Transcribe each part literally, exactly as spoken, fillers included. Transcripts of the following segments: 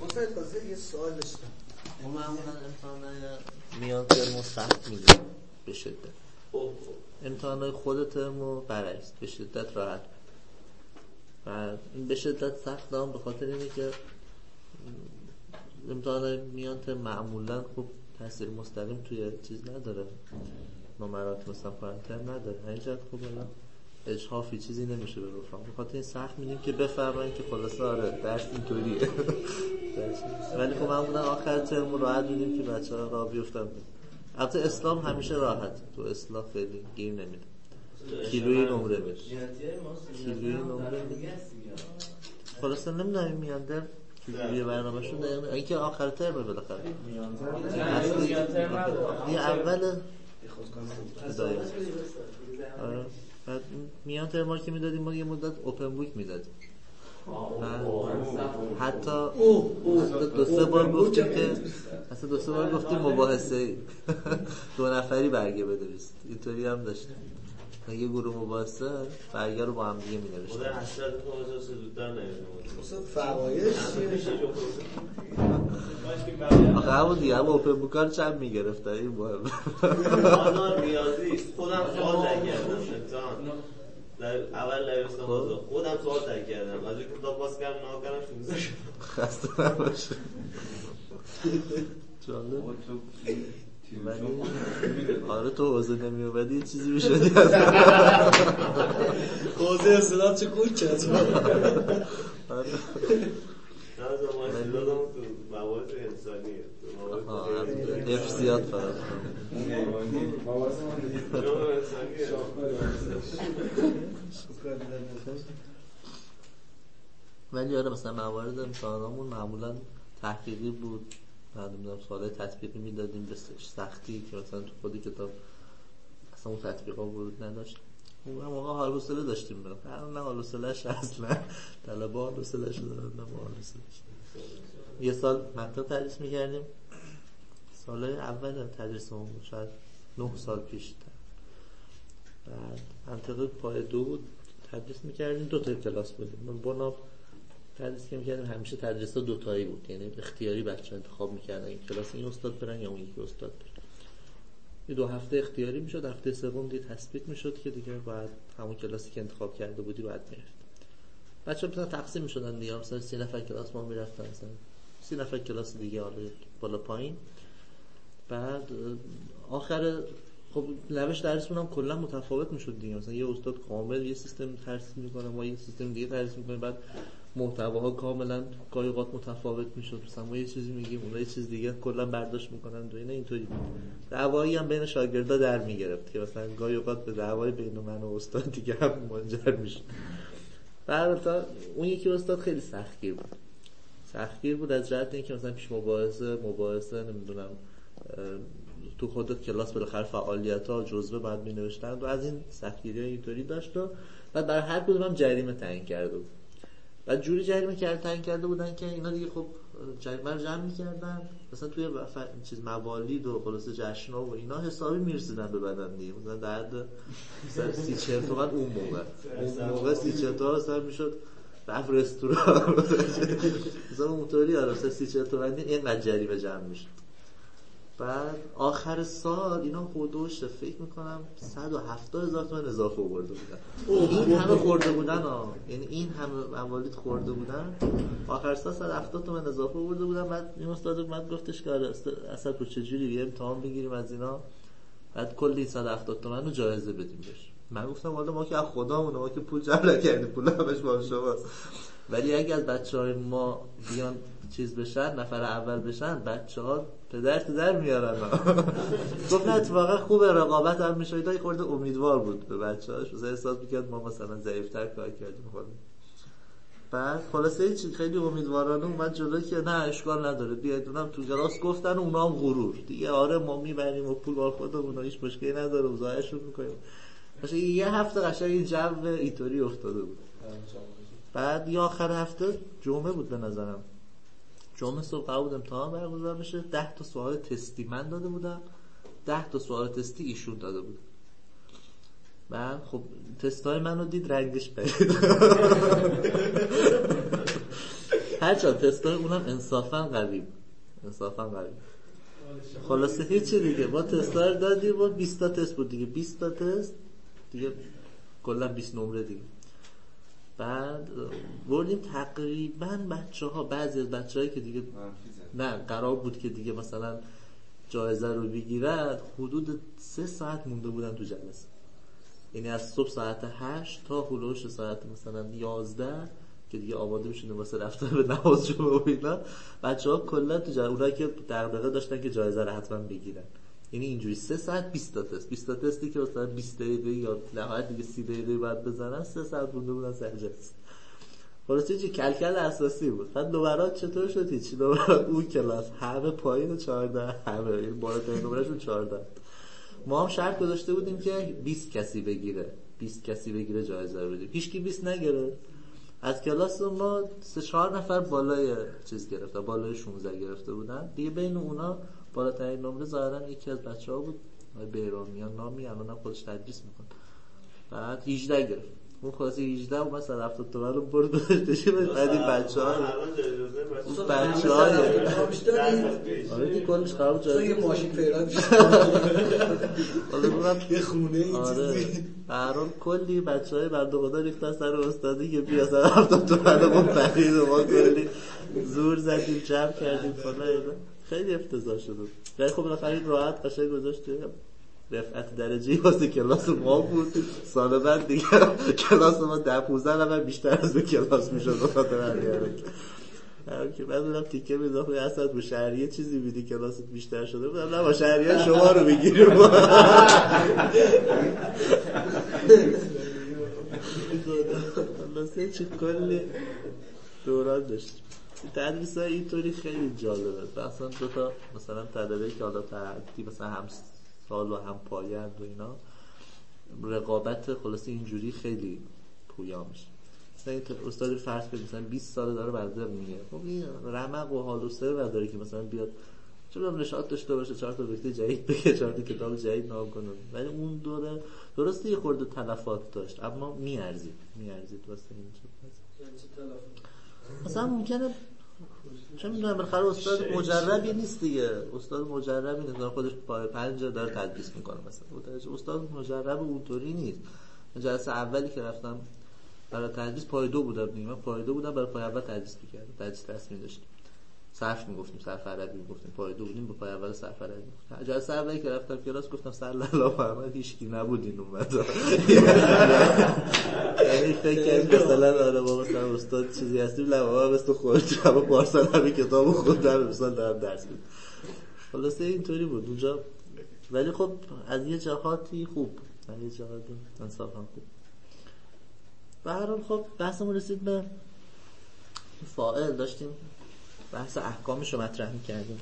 مطلع تازه یه سوال داشتم. ما معمولا امتحان میان ترمو سخت میگیم به شدت، امتحانای خود ترمو برعکس به شدت راحت. و این به شدت سخت هم به خاطر اینه که امتحانای میان ترم معمولا خب تاثیر مستقیم توی چیز نداره، نمرات مثلا پرانتر نداره، اینجا خب الان اجحافی چیزی نمیشه به رفقام، به خاطر این سخت میدیم که بفهمن که خلاصه آره درس اینطوریه. ولی خب معمولا آخر ترم راحت میدیم که بچه‌ها راه بیفتن. البته اسلام همیشه راحت، تو اسلام خیلی گیر نمیده، کیلوی نمره میده، کیلوی نمره میده. خلاصه نمیدونم میانده کیلوی برنامه‌شون دقیقاً اینکه آخر ترم بالاخره این اول هدایت. آره بعد میان ترم ما که میدادیم ما یه مدت اوپن بوک میدادیم، حتی دو سه بار گفتیم که اصلا دو سه بار گفتیم مباحثه دو نفری برگه بنویسید، اینطوری هم داشتیم یه گروه مباحثه برگه رو با هم دیگه می‌نوشتیم. خود حسرت خودش زودتر نمیدونم اصلا فوایدش چیه؟ آخه همون دیگه هم اوپن بوکار چند میگرفت این مهم. آنها ریاضی خودم سوال نکردم امتحان در اول لایرستان بازا خودم سوال تک کردم از اینکه کتاب باز کردم نها کردم شونزده شد. خسته نباشه جالب. ولی آره تو حوزه نمی اومدی یه چیزی میشدی حوزه اصلاح چه کوچه از نه زمان دادم تو موارد انسانیه افسیات فرد ولی آره مثلا موارد امتحانامون معمولا تحقیقی بود، بعد میدونم سوال تطبیقی میدادیم به سختی که مثلا تو خودی کتاب اصلا اون تطبیقا ورود نداشت. اون موقع حال و حوصله داشتیم، نه حال و حوصله‌اش اصلا طلبه حال و حوصله‌اش دارن، نه حال و حوصله‌اش. یه سال منطق تدریس می‌کردیم، سالای اول تدریسمون بود، شاید نه سال پیش. بعد منطق پای دو بود تدریس می‌کردیم، دو تا کلاس بودیم. بنا تدریس که می‌کردیم همیشه تدریس‌ها دو تایی بود، یعنی اختیاری بچه‌ها انتخاب می‌کردن این کلاس این استاد برن یا اون یکی استاد برن. یه دو هفته اختیاری میشد، هفته سوم دیگه تثبیت میشد که دیگه بعد همون کلاسی که انتخاب کرده بودی بعد میرفت. بچه‌ها مثلا تقسیم می‌شدن دیگه، مثلا سی نفر کلاس ما میرفتن، مثلا سی نفر کلاس دیگه حالا بالا پایین. بعد آخر خب روش درسمون هم کلا متفاوت میشد دیگه، مثلا یه استاد کامل یه سیستم تدریس میکنه، ما یه سیستم دیگه تدریس میکنیم، بعد محتواها کاملا گاهی اوقات متفاوت میشد، مثلا ما یه چیزی میگیم اونها یه چیز دیگه کلا برداشت میکنن و اینا اینطوری بود. دعوایی هم بین شاگردا در میگرفت که مثلا گاهی اوقات به دعوای بین من و استاد دیگه هم منجر میشد. بعد تا اون یکی استاد خیلی سختگیر بود، سختگیر بود از جهت اینکه مثلا پیش مباحثه مباحثه نمیدونم تو خود کلاس بالاخره فعالیت‌ها جزوه بعد می‌نوشتن و از این سختگیری‌ها اینطوری داشت و بعد برای هر کدوم هم جریمه تعیین کرده بود. بعد جوری جریمه کرده تعیین کرده بودن که اینا دیگه خب جریمه رو جمع می‌کردن، مثلا توی چیز موالید و خلاصه جشن‌ها و اینا حسابی می‌رسیدن به بدن دیگه، مثلا در حد مثلا سی چهل تومن اون موقع اون موقع سی چهل تومن مثلا میشد رفت رستوران مثلا اونطوری آره مثلا سی چهل تومن اینقدر جریمه جمع میشه. بعد آخر سال اینا خودش فکر میکنم صد و هفتاد هزار تومان اضافه آورده بودن. این همه خورده بودن ها، یعنی این همه موالید خورده بودن، آخر سال صد و هفتاد تومان اضافه آورده بودن. بعد این استاد اومد گفتش که اصلا تو چجوری یه امتحان بگیریم از اینا، بعد کلی صد و هفتاد تومان رو جایزه بدیم بهش. من گفتم والا ما که از خدامونه، ما که پول جمع نکردیم، پول همش با شماست، ولی اگه از بچه‌های ما بیان چیز بشن، نفر اول بشن، بچه‌ها پدر تو در میارن. گفت نه اتفاقا خوبه، رقابت هم میشه. تا خورده امیدوار بود به بچه‌هاش، مثلا احساس می‌کرد ما مثلا ضعیف‌تر کار کردیم خود. بعد خلاصه چی خیلی امیدوارانه اومد جلو که نه اشکال نداره بیاید، اونم تو کلاس گفتن و اونام غرور دیگه، آره ما میبریم و پول بار خودمون، هیچ مشکلی نداره، وضعش رو می‌کنیم. باشه یه هفته قشنگ این جو اینطوری افتاده بود. بعد یا آخر هفته جمعه بود به نظرم، جمعه صبح قرار بود امتحان برگزار بشه، ده تا سوال تستی من داده بودم، ده تا سوال تستی ایشون داده بود. بعد خب تستای منو دید رنگش پرید. هرچند تستای اونم انصافا قوی انصافا قوی خلاصه هیچی دیگه ما تستا رو دادیم و بیست تا تست بود دیگه بیست تا تست دیگه کلا بیست نمره دیگه. بعد بردیم تقریبا بچه ها بعضی از بچه هایی که دیگه نه قرار بود که دیگه مثلا جایزه رو بگیرن حدود سه ساعت مونده بودن تو جلسه، یعنی از صبح ساعت هشت تا هلوش ساعت مثلا یازده که دیگه آماده میشونه واسه رفتن به نماز جمعه و اینا. بچه‌ها کلا تو جلسه اونایی که دغدغه داشتن که جایزه رو حتما بگیرن، یعنی اینجوری سه ساعت بیست تا تست بیست تا تستی که مثلا بیست دقیقه یا نهایت دیگه سی دقیقه بعد بزنن سه ساعت مونده بودن سر جلسه. خلاص چه کلکل اساسی بود. بعد نمرات چطور شد؟ هیچ نمرات اون کلاس همه پایین چهارده، همه این بالاترین نمرهشون چهارده. ما هم شرط گذاشته بودیم که بیست کسی بگیره بیست کسی بگیره جایزه رو بدیم. هیچ کی بیست نگرفت. از کلاس ما سه چهار نفر بالای چیز گرفته، بالای شانزده گرفته بودن دیگه. بین اونا بالاترین نمره ظاهرا یکی از بچه‌ها بود، بیرامیان نامی، الانم خودش تدریس میکنه. بعد هجده گرفت. اون خاصی هجده و مثلا هفتاد تومن رو برد گذاشتش بعد این بچه‌ها اون بچه‌ها آره دیگه کلش خراب شد. یه ماشین پیدا میشه حالا یه خونه این آره برام کلی بچهای بنده خدا ریختن سر استادی که بیا مثلا هفتاد تومن رو خرید و ما کلی زور زدیم جمع کردیم فلان اینا. خیلی افتضاح شد. ولی خب بالاخره راحت قشنگ گذاشت رفعت درجه‌ای واسه کلاس ما بود. سال بعد دیگه کلاس ما ده پانزده نفر بیشتر از به کلاس میشد بخاطر همین هم که بعد اونم تیکه می‌انداخت اصلا با شهریه چیزی میدی کلاست بیشتر شده بودم نه با شهریه شما رو بگیریم. خلاصه چه کلی دوران داشت. تدریس های اینطوری خیلی جالبه. مثلا دو تا مثلا طلبه که حالا تعدی مثلا هم سال و هم پایند و اینا رقابت خلاصه اینجوری خیلی پویا میشه. مثلا این استاد فرض کنید مثلا بیست سال داره برده میگه خب این رمق و حال و سر نداره که مثلا بیاد چرا نشاط داشته باشه چهار تا نکته جدید بگه چهار تا کتاب جدید نام کنه. ولی اون دوره درسته یه خورده تلفات داشت اما میارزید میارزید واسه این چیز. مثلا ممکنه چه میدونم بالاخره استاد مجربی نیست دیگه، استاد مجربی نیست خودش پای پنج داره تدریس میکنه مثلا استاد مجرب اونطوری نیست. جلسه اولی که رفتم برای تدریس پای دو بودم دیگه، من پای دو بودم برای پای اول تدریس میکردم، تدریس رسمی داشتیم، صرف میگفتیم صرف عربی میگفتیم، پای دو بودیم با پای اول صرف عربی. جلسه اولی که رفتم کلاس گفتم سلالا محمد هیچ کی نبود این اومد. یعنی فکر کنم مثلا آره بابا مثلا استاد چیزی هستیم لبا مثل خودت اما پارسال همین کتابو خوندم مثلا دارم درس میدم. خلاصه اینطوری بود اونجا. ولی خب از یه جهاتی خوب از یه جهاتی انصافا خوب. به هر حال خب بحثمون رسید به فاعل، داشتیم بحث احکامش رو مطرح می‌کردیم.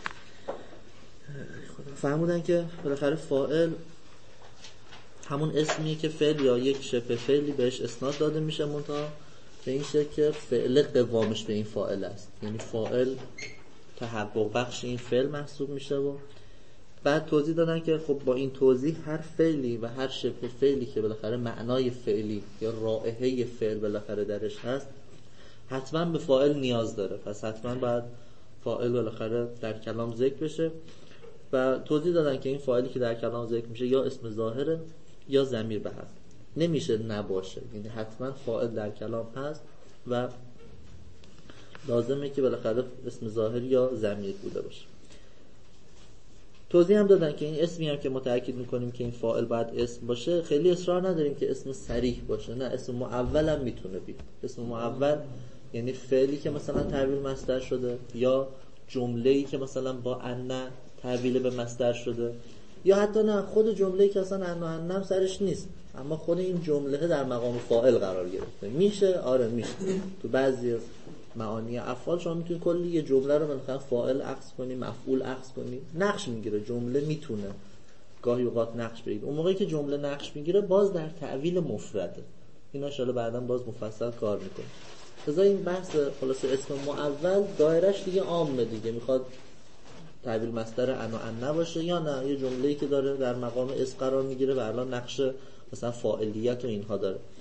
فهمودن که بالاخره فاعل همون اسمیه که فعل یا یک شبه فعلی بهش اسناد داده میشه منتها به این شکل که فعل قوامش به این فاعل است، یعنی فاعل تحقق بخش این فعل محسوب میشه. و بعد توضیح دادن که خب با این توضیح هر فعلی و هر شبه فعلی که بالاخره معنای فعلی یا رائحه فعل بالاخره درش هست حتما به فاعل نیاز داره، پس حتما باید فاعل بالاخره در کلام ذکر بشه. و توضیح دادن که این فاعلی که در کلام ذکر میشه یا اسم ظاهره یا ضمیر به هم، نمیشه نباشه، یعنی حتما فاعل در کلام هست و لازمه که بالاخره اسم ظاهر یا ضمیر بوده باشه. توضیح هم دادن که این اسمی هم که ما تاکید میکنیم که این فاعل باید اسم باشه خیلی اصرار نداریم که اسم صریح باشه، نه اسم معول هم میتونه بید. اسم معول یعنی فعلی که مثلا تحویل مصدر شده یا جمله‌ای که مثلا با ان تحویل به مصدر شده یا حتی نه خود جمله‌ای که اصلا ان و انم سرش نیست اما خود این جمله در مقام فاعل قرار گرفته. میشه؟ آره میشه. تو بعضی معانی افعال شما میتونید کلی یه جمله رو مثلا فاعل عکس کنی، مفعول عکس کنی، نقش میگیره. جمله میتونه گاهی اوقات نقش بگیره. اون موقعی که جمله نقش میگیره باز در تعویل مفرده. اینا ان شاءالله بعداً باز مفصل کار میکنه. لذا این بحث خلاصه اسم معول دایرش دیگه عامه دیگه، میخواد تعویل مصدر ان و ان نباشه یا نه یه جمله‌ای که داره در مقام اسم قرار میگیره و الان نقش مثلا فاعلیت و اینها داره.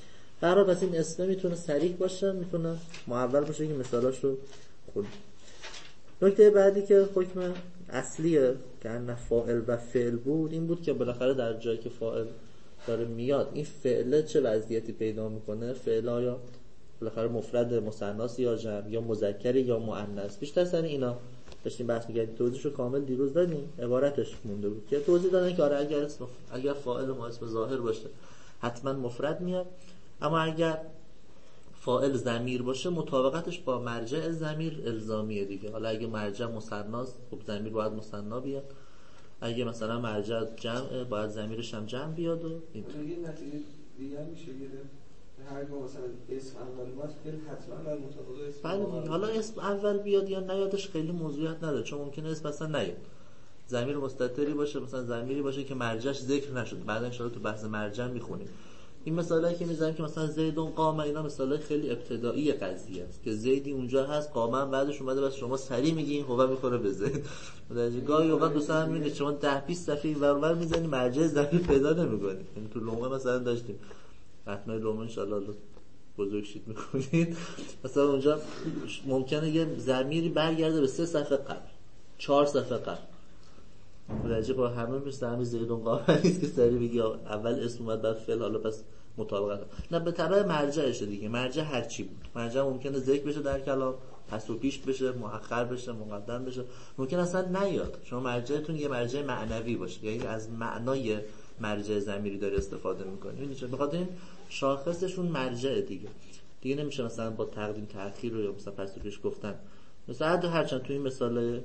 برای پس این اسم میتونه صریح باشه، میتونه معول باشه که مثالاش رو خود. نکته بعدی که حکم اصلیه که ان فاعل و فعل بود این بود که بالاخره در جایی که فاعل داره میاد این فعل چه وضعیتی پیدا میکنه، فعل یا بالاخره مفرد مثناس یا جمع یا مذکر یا مؤنث. بیشتر سر اینا داشتیم بحث می‌کردیم، توضیحشو کامل دیروز دادیم، عبارتش مونده بود که توضیح دادن که آره اگر اسم اگر فاعل ما اسم ظاهر باشه حتما مفرد میاد، اما اگر فاعل ضمیر باشه مطابقتش با مرجع ضمیر الزامیه دیگه. حالا اگه مرجع مثناست خب ضمیر باید مثنا بیاد، اگه مثلا مرجع جمع باید ضمیرش هم جمع بیاد و این دیگه نتیجه دیگه میشه گرفت. هر موقع مثلا اسم اول اومد فعل حتما باید مطابق اسم اول. بله حالا اسم اول بیاد یا نیادش خیلی موضوعیت نداره، چون ممکنه اسم اصلا نیاد، ضمیر مستتری باشه، مثلا ضمیری باشه که مرجعش ذکر نشد، بعدا ان شاء الله تو بحث مرجع میخونیم. این مثالایی که میزنیم که مثلا زیدون قام، اینا مثالای خیلی ابتدایی قضیه است که زیدی اونجا هست قام بعدش اومده بس شما سری میگین هو میخوره به زید. در گاهی اوقات دوستان میبینید شما ده بیست صفحه اینور اونور میزنی مرجع ضمیر پیدا نمیکنید. یعنی تو لومه مثلا داشتیم حتما لومه ان شاء الله بزرگ شید میکنید، مثلا اونجا ممکنه یه ضمیری برگرده به سه صفحه قبل، چهار صفحه قبل. متوجه با همه مثل همین زیدون قام نیست که سری بگی اول اسم اومد بعد فعل، حالا پس مطابقت نه به تبع مرجعشه دیگه. مرجع هر چی بود، مرجع ممکنه ذکر بشه در کلام، پس و پیش بشه، مؤخر بشه، مقدم بشه، ممکن اصلا نیاد. شما مرجعتون یه مرجع معنوی باشه، یعنی از معنای مرجع ضمیری داره استفاده میکنه. ببینید چه بخاطر این شاخصشون مرجع دیگه دیگه نمیشه مثلا با تقدیم تأخیر رو یا مثلا پس و پیش گفتن. مثلا هرچند تو این مثال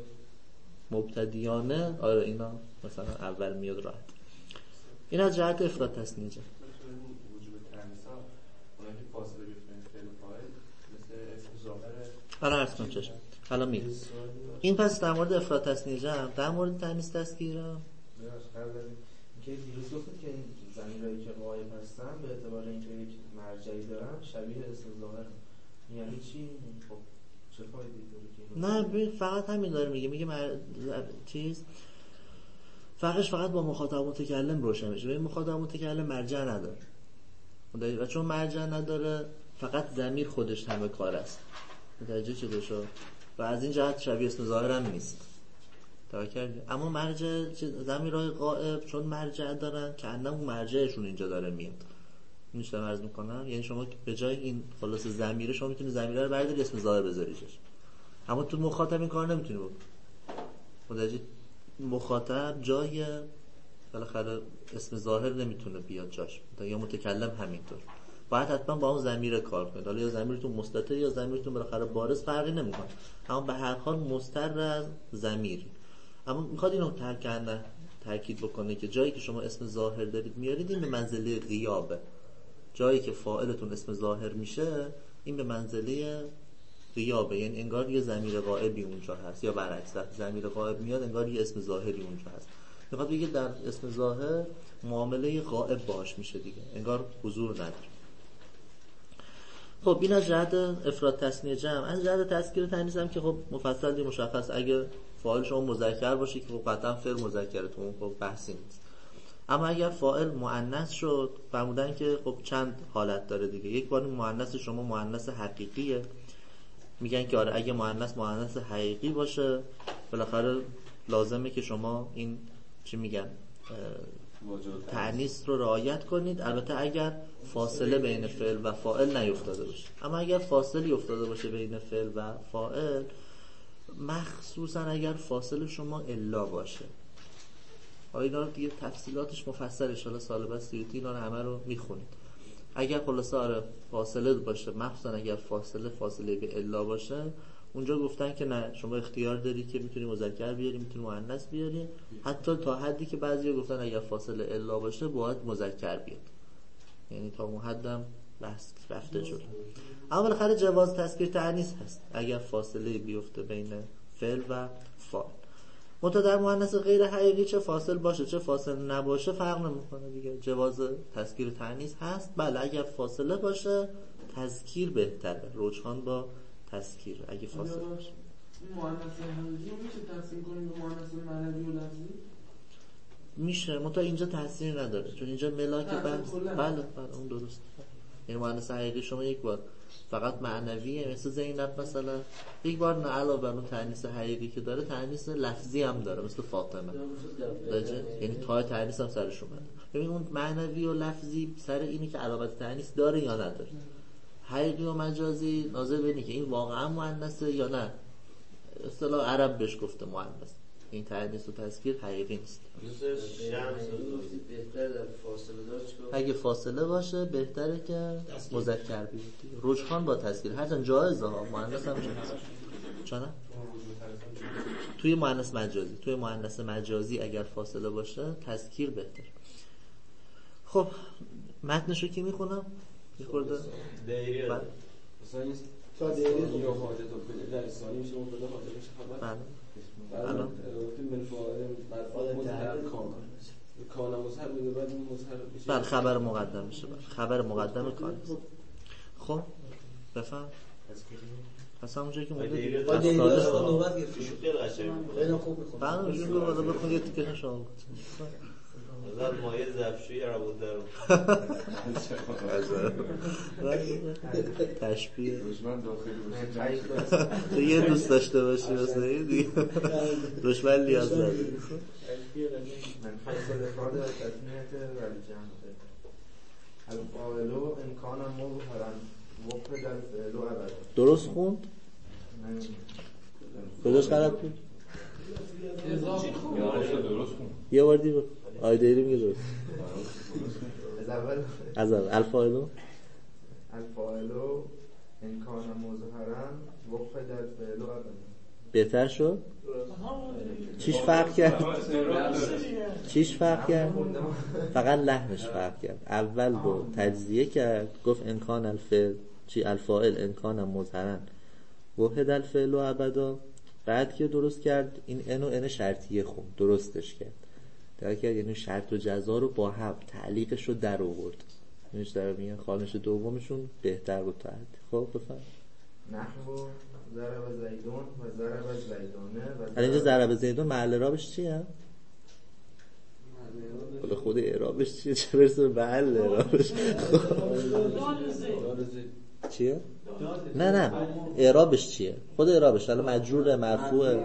مبتدیانه آره اینا مثلا اول میاد راحت. این از جهت افراد تصنیه. وجوب تنیسا اونایی که فاصله بین فعل و فاعل مثل اسم ظاهره. حالا عرض کنم چشم حالا میگم این پس در مورد افراد تصنیه جمع. در مورد تنیس تذکیرم که دیروز گفتید که این ضمیرایی که غایب هستن به اعتبار اینکه یک مرجعی دارن شبیه اسم ظاهر، یعنی چی؟ خب چه فایده‌ای داره که نه ببین فقط همین داره میگه میگه مر... چیز فرقش فقط با مخاطب متکلم روشن میشه. ببین مخاطب متکلم مرجع نداره و چون مرجع نداره فقط ضمیر خودش همه کار است. متوجه شده شو؟ و از این جهت شبیه اسم ظاهر هم نیست. توجه. اما مرجع ضمیرهای غائب چون مرجع دارن که انم اون مرجعشون اینجا داره میاد. میشه عرض میکنم یعنی شما به جای این خلاص ضمیره شما میتونید ضمیره رو برداری اسم ظاهر بذاریش، اما تو مخاطب این کار نمیتونی بکنی. متوجه؟ مخاطب جای بالاخره اسم ظاهر نمیتونه بیاد جاش، یا متکلم همینطور باید حتما با اون ضمیر کار کنید. حالا یا ضمیرتون مستتر یا ضمیرتون بالاخره بارز فرقی نمیکنه، اما به هر حال مستر از ضمیر. اما میخواد اینو تاکید تاکید بکنه که جایی که شما اسم ظاهر دارید میارید این به منزله غیابه. جایی که فاعلتون اسم ظاهر میشه این به منزله غیابه، یعنی انگار یه ضمیر غائبی اونجا هست، یا برعکس ضمیر غائب میاد انگار یه اسم ظاهری اونجا هست. میخواد بگه در اسم ظاهر معامله غائب باش میشه دیگه، انگار حضور نداره. خب این از جهت افراد تصنیه جمع. از جهت تذکیر تانیث هم که خب مفصل دی مشخص، اگه فاعل شما مذکر باشه که خب قطعا فعل مذکرتون خب بحثی نیست. اما اگر فاعل مؤنث شد فرمودن که خب چند حالت داره دیگه. یک بار مؤنث شما مؤنث حقیقیه، میگن که آره اگه مؤنث مؤنث حقیقی باشه بالاخره لازمه که شما این چی میگن تأنیث رو رعایت کنید، البته اگر فاصله بین فعل و فاعل نیفتاده باشه. اما اگر فاصله افتاده باشه بین فعل و فاعل، مخصوصا اگر فاصله شما الا باشه، اینا دیگه تفصیلاتش مفصل ان شاء الله سال بعد سیوتی اینا رو همه رو میخونید. اگر خلاصه آره فاصله باشه، مخصوصا اگر فاصله فاصله به الا باشه، اونجا گفتن که نه شما اختیار داری که میتونی مذکر بیاری میتونی مؤنث بیاری، حتی تا حدی که بعضیا گفتن اگر فاصله الا باشه باید مذکر بیاد، یعنی تا اون حدم بحث رفته شد. اما بالاخره جواز تذکیر تأنیث هست اگر فاصله بیفته بین فعل و فاعل. منتها در مؤنث غیر حقیقی چه فاصل باشه چه فاصل نباشه فرق نمیکنه دیگه، جواز تذکیر تأنیث هست. بله اگر فاصله باشه تذکیر بهتره، رجحان با تذکیر. اگه فاصله باشه مؤنث حقیقی میشه تقسیم کنیم به مؤنث معنوی و لفظی؟ میشه، منتها اینجا تاثیر نداره چون اینجا ملاک بحث. بله بله اون درست. یعنی مؤنث حقیقی شما یک بار فقط معنویه، مثل زینب مثلا، یک بار نه علاوه بر اون تأنیث حقیقی که داره تأنیث لفظی هم داره، مثل فاطمه درجه، یعنی تا تأنیث هم سرش اومده. ببین اون معنوی و لفظی سر اینی که علامت تأنیث داره یا نداره. حقیقی و مجازی ناظر به اینه که این واقعا مؤنثه یا نه. اصطلاح عرب بهش گفته مؤنث. این تأنیث و تذکیر حقیقی نیست. بهتر در فاصله دار چیکار؟ اگه فاصله باشه بهتره که مذکر بیاد. رجحان با تذکیر هرچند جایزه ها، مؤنث هم جایزه. چرا؟ توی مؤنث مجازی، توی مؤنث مجازی اگر فاصله باشه تذکیر بهتر. خب متنشو کی میخونم؟ یه خورده دایره بله. مثلا این تا دیگه یا حاجت و در ثانی میشه مبتدا حاجت میشه خبر. بله. الان گفتیم من فاعل مرفوع مظهر کان کان مظهر بوده بعد این مظهر میشه بله خبر مقدم میشه. بله خبر مقدم کان. خب بفهم پس همونجایی که مونده دیگه با دیگه استادش اصلا دارم. نوبت گرفتی شد. خیلی قشنگ خیلی خوب میخونم. بله جون گفت بالا بخون یه تیکه شما از مایه ظرفشویی عرب در تشبیه دشمن داخلی باشه. تو یه دوست داشته باشی واسه این دیگه دشمن لیاز داره. من فصل افراد تسمیت ولی جمعه الفاعل امکان مظهرا وقت در فعل و ابدا. درست خوند؟ کجاش غلط بود؟ درست کن. یه بار دیگه آیده‌ای میگه درست. از اول از اول الفاعل الفاعل امکان مظهرا وقت در فعل و ابدا. بهتر شد؟ چیش فرق کرد؟ چیش فرق کرد؟ فقط لحنش فرق کرد. اول رو تجزیه کرد گفت امکان الفعل چی الفاعل امکان مظهرا وحد الفعل و ابدا. بعد که درست کرد این ان و ان شرطیه خوند درستش کرد در کرد، یعنی شرط و جزا رو با هم تعلیقش رو در آورد. اینش در میگن خانش دومشون بهتر بود تا حد. خب بفهم نحو ضرب زیدون و ضرب زیدانه و اینجا ضرب زیدون محل اعرابش چیه؟ خود خود اعرابش چیه؟ چه برسه به محل اعرابش؟ چیه؟ نه نه اعرابش چیه؟ خود اعرابش الان مجرور مرفوعه.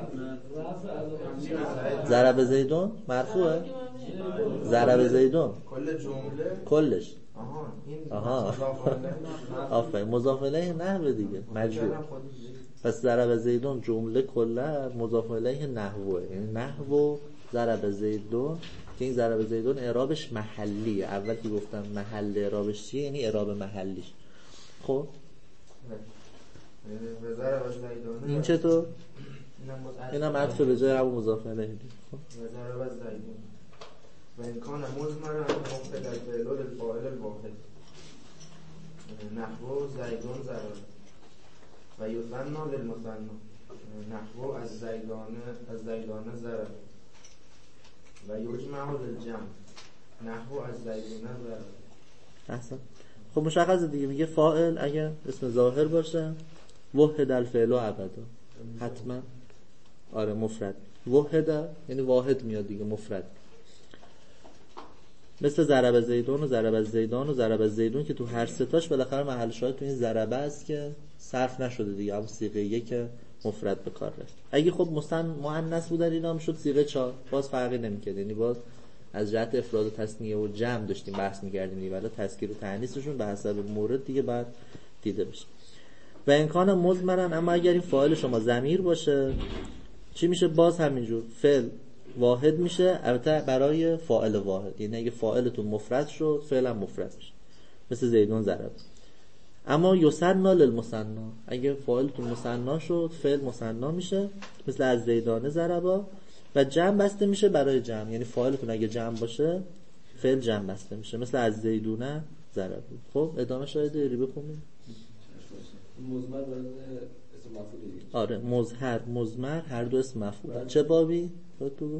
ضرب زیدون مرفوعه. ضرب زیدون کل جمله کلش آها این آها آفرین مضاف الیه نحو دیگه مجرور. پس ضرب زیدون جمله کلا مضاف الیه نحوه، یعنی نحو ضرب زیدون که این ضرب زیدون اعرابش محلیه. اول که گفتم محل اعرابش چیه یعنی اعراب محلیش. خب و ضرب زیدانه این چطور؟ اینم عطف به جای ابو مضاف الیه. خب و ضرب زیدون و امکان مضمر وقت در فعل الفاعل الواحد نحو زیدون ضرب و یثنا للمثنى نحو از زیدانه از زیدانه ضرب و یجمع للجمع نحو از زیدونه ضرب. احسن. خب مشخصه دیگه میگه فاعل اگر اسم ظاهر باشه وحد الفعل و ابدا حتما آره مفرد وحد یعنی واحد میاد دیگه مفرد، مثل ضرب زیدون و ضرب زیدان و ضرب زیدون که تو هر ستاش بالاخره محل شاهد تو این ضربه است که صرف نشده دیگه، همون صیغه یک که مفرد به کار رفت. اگه خب مثلا مؤنث بودن اینا هم شد صیغه چهار، باز فرقی نمی‌کرد، یعنی باز از جهت افراد و تثنیه و جمع داشتیم بحث می‌کردیم دیگه، ولی تذکیر و تأنیثشون به حسب مورد دیگه بعد دیده بشه. و امکان مضمرن، اما اگر این فاعل شما ضمیر باشه چی میشه؟ باز همینجور فعل واحد میشه، البته برای فاعل واحد، یعنی اگه فاعلتون مفرد شد فعل هم مفرد میشه، مثل زیدون ضرب. اما یثنا للمثنى، اگه فاعلتون مثنا شد فعل مثنا میشه، مثل از زیدانه ضربا. و جمع بسته میشه برای جمع، یعنی فاعلتون اگه جمع باشه فعل جمع بسته میشه، مثل از زیدونه ضرب. خب ادامه شاید ری بخونیم. مضمر برای اسم مفعول. آره مظهر مضمر هر دو اسم مفعول. چه بابی؟ خودت بگو.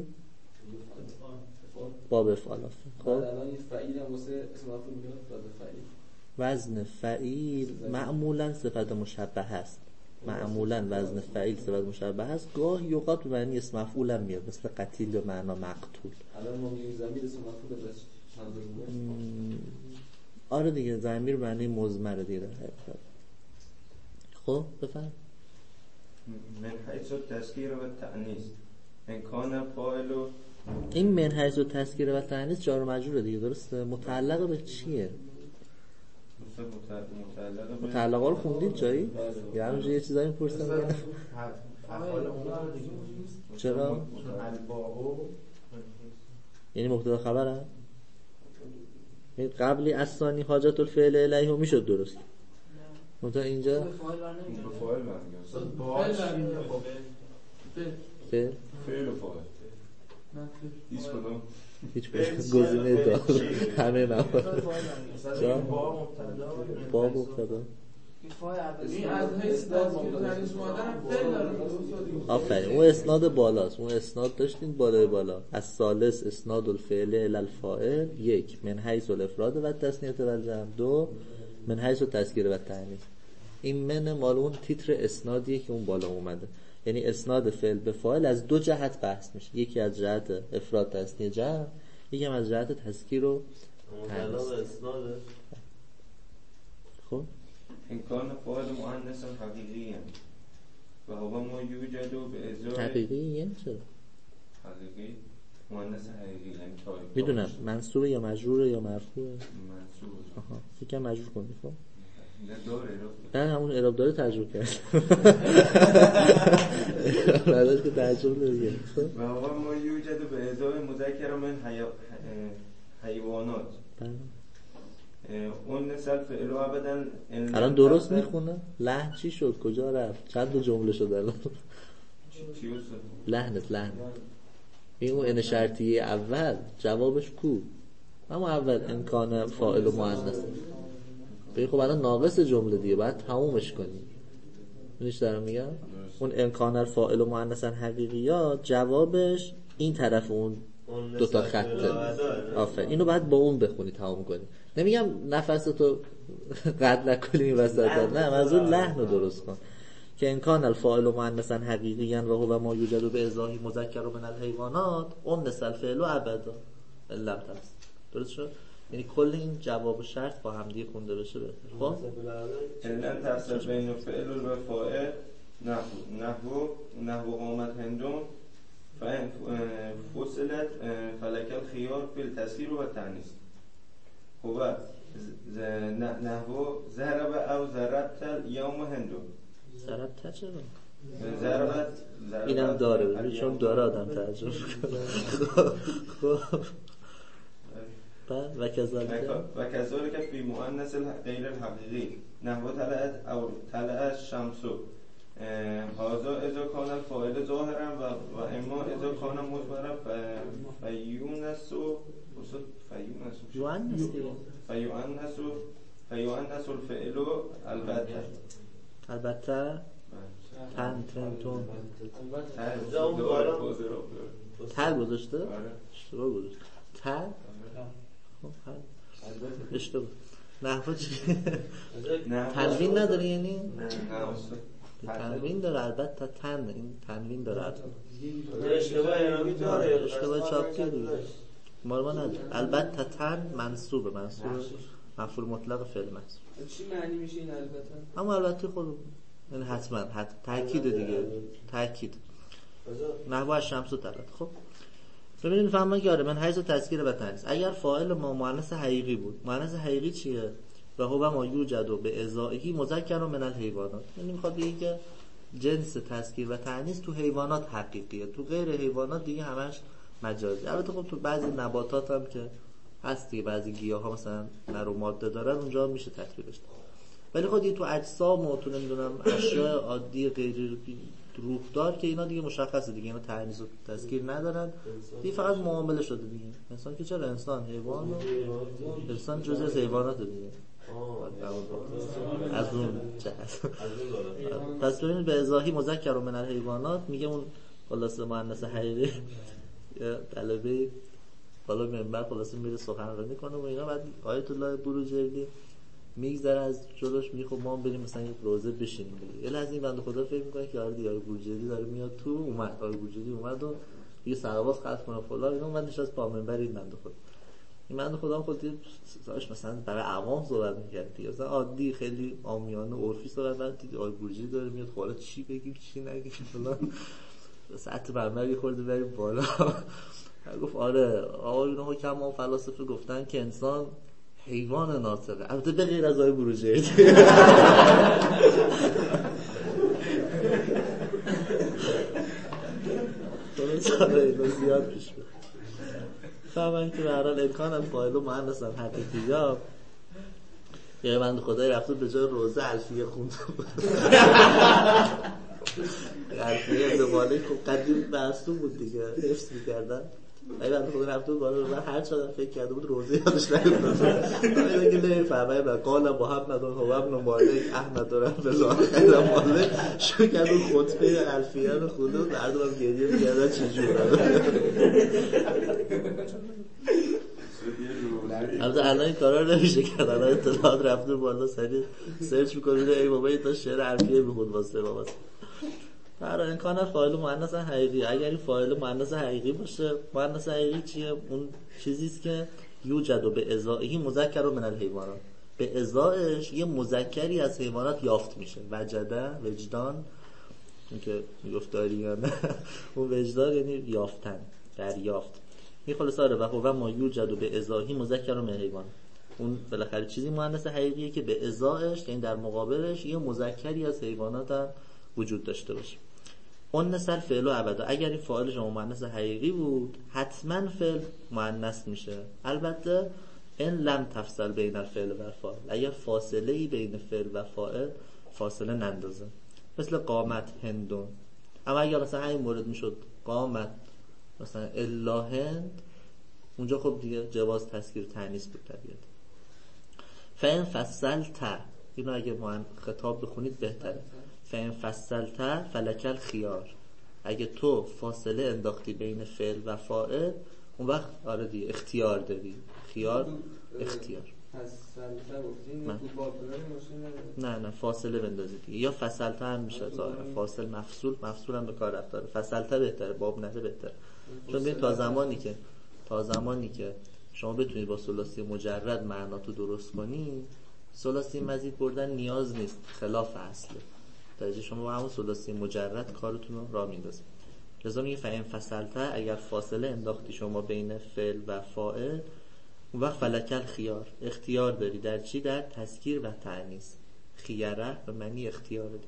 باب افعال. خب الان این فعیل هم واسه اسم مفعول میاد بعد فعیل. وزن فعیل معمولا صفت مشبه هست. معمولا وزن فعیل صفت مشبه هست، گاه اوقات به معنی اسم مفعول هم میاد، مثل قتیل به معنا مقتول. الان ما میگیم ضمیر اسم مفعول بس آره دیگه ضمیر معنی مضمر دیگه در حقیقت. خب بفهم من حیث التذکیر و تأنیث امکان فاعل و این من حیث التذکیر و تأنیث جار و مجروره دیگه، درسته؟ متعلق به چیه؟ متعلق به متعلقا رو خوندید جایی؟ یا همونجا یه چیزایی میپرسن میگن افعال اونا رو دیگه چرا؟ الباء یعنی مبتدا خبر هم؟ قبلی اصانی حاجت الفعل الیه هم میشد درست منتها اینجا به فاعل برمیگرده باش فعل فعل و فاعل هیچ کدوم هیچ گزینه دار همه موارد مثلا با مبتدا با مبتدا این از حیث تذکیر تنیس مادرم فعل داره. آفرین اون اسناد بالاست، اون اسناد داشتین بالای بالا از ثالث اسناد الفعل الی الفاعل، یک من حیث الافراد و تثنیه و الجمع، دو من حیث التذکیر و تأنیث. این من مال اون تیتر اسنادیه که اون بالا اومده، یعنی اسناد فعل به فاعل از دو جهت بحث میشه، یکی از جهت افراد تثنیه جمع، یکی هم از جهت تذکیر و تأنیث. اسناده خب امکان فاعل مؤنث حقیقی و هو ما یوجد به ازای حقیقی یعنی چرا؟ حقیقی مؤنث حقیقی یعنی تاریخ میدونم منصوبه یا مجروره یا مرفوعه. منصوب آها یکم مجرور کنی. خب نه داره نه همون اعراب داره ترجمه کرد بعدش که ترجمه دیگه. و هو ما یوجد به ازای مذکر من حیا... حیوانات اون نسل فعل و ابدا الان درست میخونه؟ لحن چی شد؟ کجا رفت؟ چند تا جمله شد الان؟ چی شد؟ لحنت لحن این اون ان شرطیه اول جوابش کو؟ اما اول امکان فاعل و مؤنث ببین خب الان ناقص جمله دیگه باید تمومش کنی. می‌دونیش دارم میگم؟ اون امکان الفاعل و مؤنث حقیقیات جوابش این طرف اون دو تا خطه. آفرین اینو باید با اون بخونی تمام کنی. نمیگم نفستو قطع نکنی این وسط، نه منظور لحن رو درست کن که امکان الفاعل و مؤنث حقیقیاً و هو ما یوجد به ازای مذکر من الحیوانات اون نسل فعل و ابدا لم تفس. درست شد؟ یعنی کل این جواب و شرط با هم دیگه خونده بشه بهتر. خب علن تفسیر بین فعل و فاعل نحو نحو نحو قامت هندون فإن فصلت فلك الخيار في التسخير والتأنيث. هو نحو ضرب او ضربت اليوم هندون. ضربت چرا؟ ضربت اینم داره چون داره آدم ترجمه کنه. خب و کذالک و کذالک فی مؤنث غیر الحقیقی نحو طلعت او طلع الشمس هذا اذا كان الفاعل ظاهرا و و اما اذا كان مضمرا فیونس فیونس یونس فیونس فیونس الفعل البته البته تن تن تون تل گذاشته؟ اشتباه گذاشته تل؟ اشتباه نحوه چی؟ تنوین نداره یعنی؟ تنوین داره البته تن این تنوین داره اشتباه اعرابی داره اشتباه چاپی دیگه ما رو نداره البته تن منصوبه منصوبه مفعول مطلق فعل منصوب. چی معنی میشه این البته؟ اما البته خود یعنی حتما حت... تاکید دیگه تاکید نحو الشمس و طلعت. خب ببینید فهمن که آره من حیث تذکیر و تأنیث اگر فاعل ما مؤنث حقیقی بود، مؤنث حقیقی چیه؟ و هو ما یوجد به ازائه مذکر من الحیوانات، یعنی میخواد بگه که جنس تذکیر و تأنیث تو حیوانات حقیقیه، تو غیر حیوانات دیگه همش مجازی. البته خب تو بعضی نباتات هم که هست دیگه، بعضی گیاها مثلا نر و ماده دارن اونجا میشه تطبیقش داد، ولی خود تو اجسام و تو نمیدونم اشیاء عادی غیر روحدار که اینا دیگه مشخصه دیگه، اینا تأنیث و تذکیر ندارن دیگه، فقط معامله شده دیگه. انسان که چرا انسان حیوان و انسان جزء از حیوانات دیگه از اون جهت. پس ببینید به ازاحی مذکر و من الحیوانات میگه اون خلاصه مؤنث حقیقی طلبه بالا منبر خلاصه میره سخنرانی کنه و اینا، بعد آیت الله بروجردی میگذره از جلوش میگه خب ما بریم مثلا یک روزه بشینیم دیگه. یه لحظه این بنده خدا فکر میکنه که آره دیگه آیت بروجردی داره میاد تو، اومد آیت بروجردی اومد و یه سلوات خط کنه فلان اینا، بعد نشست پا منبر این بنده خدا این من خودم خودی ساش مثلا برای عوام صحبت می‌کرد دیگه، مثلا عادی خیلی عامیانه عرفی صحبت می‌کرد. دیگه آی بورژی داره میاد حالا چی بگیم چی نگیم فلان، ساعت برنامه خورده بریم بالا. گفت آره آقا اینا حکما و فلاسفه گفتن که انسان حیوان ناطقه، البته به غیر از آی بورژی. ساله اینو زیاد پیش بود. فهمن که برحال امکان هم فایل و مهندس هم حقیقی ها یه بند خدای رفته به جای روزه الفیه خونده بود. الفیه دواله خب قدیم بحثو بود دیگه، حفظ میکردن. یه بند خدای رفته بود بالا رو هر چقدر فکر کرده بود روزه یادش نگفتن. یه دیگه نمیفهمه و قال محمد و هو ابن مالک احمد و رب الله خیر مالک شروع کرد اون خطبه الفیه رو خونده بود. مردم هم گریه میکردن چجور البته الان این کارا رو نمیشه کرد. الان اطلاعات رفته بالا، سریع سرچ میکنه میره ای بابا این تا شعر عربیه میخوند واسه بابا. برای امکان فاعل مؤنث حقیقی، اگر این فاعل مؤنث حقیقی باشه، مؤنث حقیقی چیه؟ اون چیزی است که یوجد به ازائه مذکر من الحیوانات، به ازائش یه مذکری از حیوانات یافت میشه. وجده وجدان، این که گفتاری یا نه، اون وجدان یعنی یافتن، دریافت. این خلاصه آره و هو ما یوجد به ازائه مذکر من الحیوان، اون بالاخره چیزی مؤنث حقیقیه که به ازائش یعنی در مقابلش یه مذکری از حیوانات هم وجود داشته باشه. اون نسل فعل و ابدا، اگر این فاعل شما مؤنث حقیقی بود حتما فعل مؤنث میشه. البته ان لم تفصل بین الفعل و الفاعل، اگر فاصله ای بین فعل و فاعل فاصله نندازه، مثل قامت هندون. اما اگر مثلا همین مورد میشد قامت مثلا الا هند، اونجا خب دیگه جواز تذکیر تانیث بود طبیعت. فین فصلت، اینو اگه ما خطاب بخونید بهتره. فین فصلت فلکل خیار، اگه تو فاصله انداختی بین فعل و فاعل اون وقت آره دیگه اختیار داری. خیار اختیار. فصلت گفتین تو باب نه نه فاصله بندازید دیگه، یا فصلت هم میشه ظاهرا، فاصل مفصول، مفصول هم به کار رفت داره. فصلت بهتره، باب نده بهتره. چون ببین تا زمانی که تا زمانی که شما بتونید با ثلاثی مجرد معناتو درست کنی، ثلاثی مزید بردن نیاز نیست، خلاف اصله. درجه شما با همون ثلاثی مجرد کارتون رو راه میندازید. لذا میگه فاین فصلت، اگر فاصله انداختی شما بین فعل و فاعل اون وقت فلکل خیار، اختیار داری در چی؟ در تذکیر و تأنیث. خیاره به معنی اختیار داری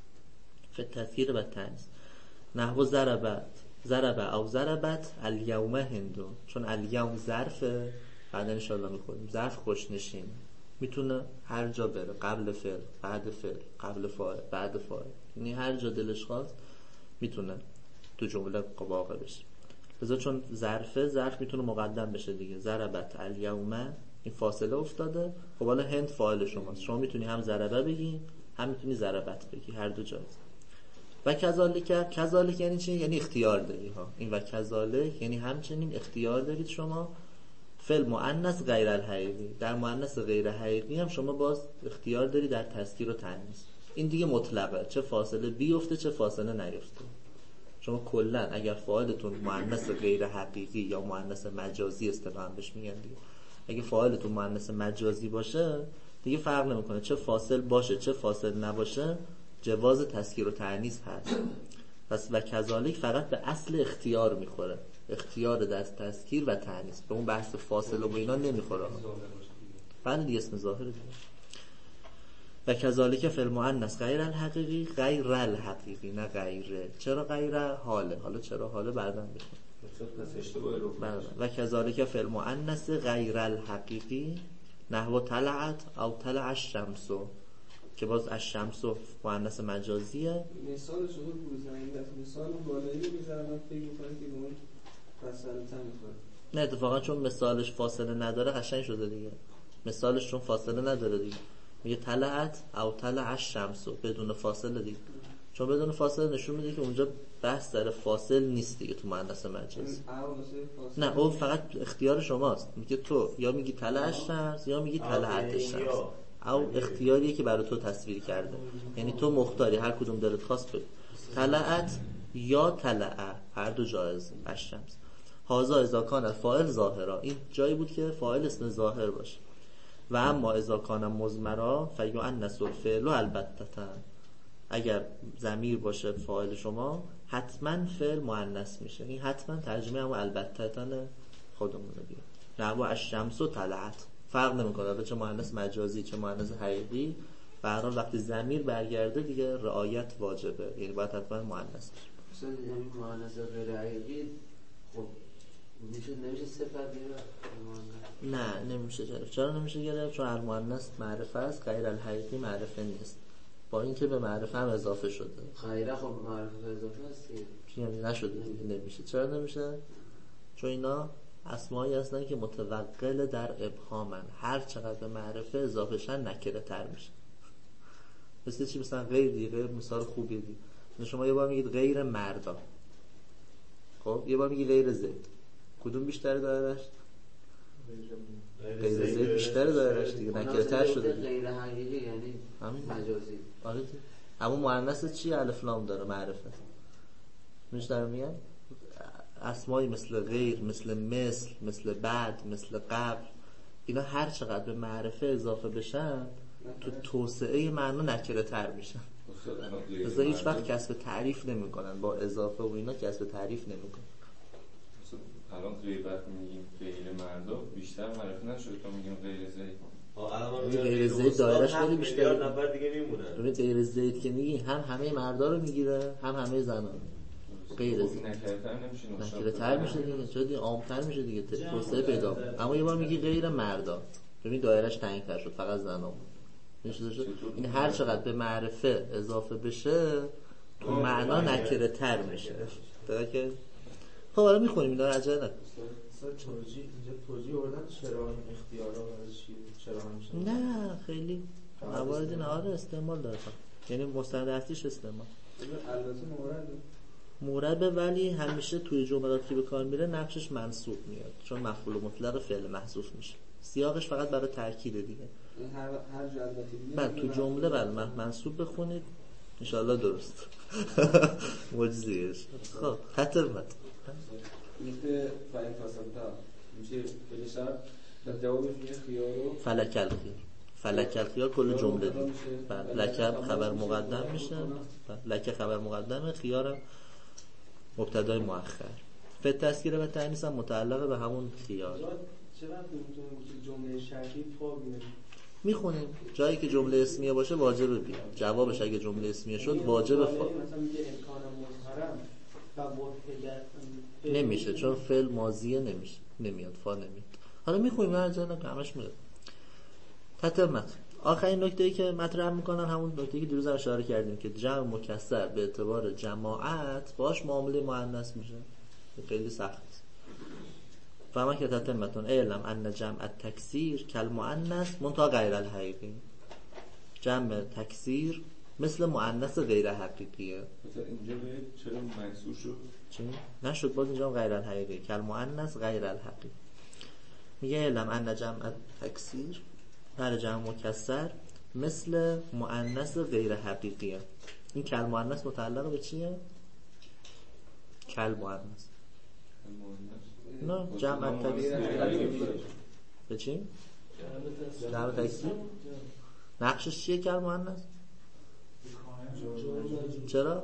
فی تذکیر و تأنیث. نحو ضربت ضربه او ضربت الیوم هندو، چون الیوم ظرفه، بعد ان شاء الله میخوریم ظرف خوشنشین، میتونه هر جا بره، قبل فعل، بعد فعل، قبل فاعل، بعد فاعل، یعنی هر جا دلش خواست میتونه تو جمله واقع بشه. لذا چون ظرفه، ظرف میتونه مقدم بشه دیگه. ضربت الیوم، این فاصله افتاده، خب حالا هند فاعل شماست، شما میتونی هم ضربه بگی هم میتونی ضربت بگی، هر دو جایز. و کذالک، کذالک یعنی چی؟ یعنی اختیار داری ها. این و کذالک یعنی همچنین اختیار دارید شما فعل مؤنث غیر الحقیقی، در مؤنث غیر حقیقی هم شما باز اختیار داری در تذکیر و تأنیث. این دیگه مطلقه، چه فاصله بیفته چه فاصله نیفته. شما کلا اگر فاعلتون مؤنث غیر حقیقی یا مؤنث مجازی اصطلاحاً بهش میگن دیگه، اگه فاعلتون مؤنث مجازی باشه دیگه فرق نمیکنه چه فاصل باشه چه فاصل نباشه، جواز تذکیر و تأنیث هست. پس و کذالک فقط به اصل اختیار میخوره، اختیار در تذکیر و تأنیث، به اون بحث فاصله و اینا نمیخوره. بعد دیگه اسم ظاهر دیگه. و کذالک فی المؤنث غیر الحقیقی، غیر الحقیقی نه غیره. چرا غیره؟ حاله. حالا چرا حاله بعداً بخون. و کذالک فی المؤنث غیر الحقیقی نحو طلعت او طلع الشمس، که باز الشمس مؤنث مجازیه. مثال شما بزنید، مثال بالایی میذارم من فکر می‌کنم که اون فاصله می‌خوره. نه اتفاقا چون مثالش فاصله نداره قشنگ شده دیگه. مثالش چون فاصله نداره دیگه میگه طلعت او طلع الشمس بدون فاصله دیگه، چون بدون فاصله نشون میده که اونجا بحث در فاصل نیست دیگه تو مؤنث مجازی. نه اون فقط اختیار شماست، میگه تو یا میگی طلع الشمس یا میگی طلعت الشمس، او اختیاریه که برای تو تصویر کرده، یعنی تو مختاری هر کدوم دلت خواست بگو، طلعت یا طلع هر دو جایز الشمس. هازا اذا کان فاعل ظاهرا، این جایی بود که فاعل اسم ظاهر باشه. و اما اذا کان مضمرا فیؤنث الفعل البتة، اگر ضمیر باشه فاعل شما حتما فعل مؤنث میشه. این حتما ترجمه هم البتة خودمون دیگه. نحو الشمس طلعت، فرق نمیکنه چه مؤنث مجازی چه مؤنث حقیقی، به هر حال وقتی ضمیر برگرده دیگه رعایت واجبه، یعنی باید حتما مؤنث باشه. مثلا این مؤنث غیر حقیقی خب میشه نمیشه صفت گرفت؟ نه نمیشه گرفت. چرا نمیشه گرفت؟ چون المؤنث معرفه است، غیر الحقیقی معرفه نیست، با اینکه به معرفه هم اضافه شده. غیره خب معرفه اضافه است چی یعنی نشده دیگه؟ نمیشه. چرا نمیشه؟ چون اینا اسمایی هستن که متوقل در ابهامن، هر چقدر به معرفه اضافه شن نکره تر میشه. مثل چی؟ مثلا غیر دیگه مثال خوبی دی. شما یه بار میگید غیر مردا، خب یه بار میگید غیر زید، کدوم بیشتر دایرش؟ غیر زید بیشتر دایرش دیگه، نکره تر شده. غیر حقیقی یعنی مجازی. آره دیگه. اما مؤنث چی؟ الف لام داره، معرفه. میشه در میگن اسمایی مثل غیر، مثل مثل، مثل بعد، مثل قبل، اینا هر چقدر به معرفه اضافه بشن تو توسعه معنا نکره تر میشن. مثلا هیچ وقت کسب تعریف نمی کنن، با اضافه و اینا کسب تعریف نمی کنن. الان غیبت میگیم غیر مردا بیشتر معرفه نشده تا میگیم غیر زید. غیر زید دایرش خیلی بیشتر. نفر دیگه میمونن. ببین غیر زید که میگی هم همه مردا رو میگیره هم همه زنا. غیر زید نکره تر میشه دیگه، چون دیگه عام‌تر میشه دیگه، توسعه پیدا. اما یه بار میگی غیر مردا، ببین دایرش تنگ‌تر شد، فقط زنا بود. این هر چقدر به معرفه اضافه بشه تو معنا نکره تر میشه. درسته؟ خب حالا میخونیم اینا، عجله نکن. مثلا توجیه اینجا توجیه آوردن چرا این اختیارا برای چی؟ چرا همیشه؟ نه خیلی مواردی نه، آره استعمال داره، یعنی مستند اصلیش استعمال. البته مورد مورد ولی همیشه توی جملاتی که به کار میره نقشش منصوب میاد، چون مفعول مطلق فعل محذوف میشه. سیاقش فقط برای تاکید دیگه. هر هر جلبتی بعد تو جمله بعد منصوب بخونید ان شاء الله درست. معجزه‌اش. خب خاطر مت میشه فاین فاصله میشه فعل در جوابش میشه خیارو فلک الخيار. فلک الخيار کل جمله دی. بعد لک خبر مقدم میشه، لک خبر مقدمه، خیارم مبتدای مؤخر. فعل تذکیره و تأنیث هم متعلق به همون خیار. چه وقتی میتونه باشه جمله شرطی فا بیاره؟ میخونیم جایی که جمله اسمیه باشه واجبه بیاد، جوابش اگه جمله اسمیه شد واجبه فا. مثلا میگه امکان مظهرم و وحدت نمیشه چون فعل ماضیه، نمیشه، نمیاد، فا نمیاد. حالا میخونیم هر جا نه همش میاد. تتمت آخرین نکته‌ای که مطرح میکنن همون نکته‌ای که دیروز اشاره کردیم که جمع مکسر به اعتبار جماعت باش معامله مؤنث میشه. خیلی سخت. فهمه که تتمتون اعلم ان جمع التکسیر کالمؤنث منتها غیر الحقیقی. جمع تکسیر مثل مؤنث غیر حقیقیه. مثلا اینجا به چرا منصوب شد؟ چی؟ نشد باز اینجا غیر الحقیقی، کالمؤنث غیر الحقیقی. میگه اعلم ان جمع تکسیر هر جمع مکسر مثل مؤنث غیر حقیقیه. این کالمؤنث متعلق به چیه؟ کالمؤنث. نه جمع تکسیر به چی؟ جمع تکسیر نقشش چیه کالمؤنث؟ چرا؟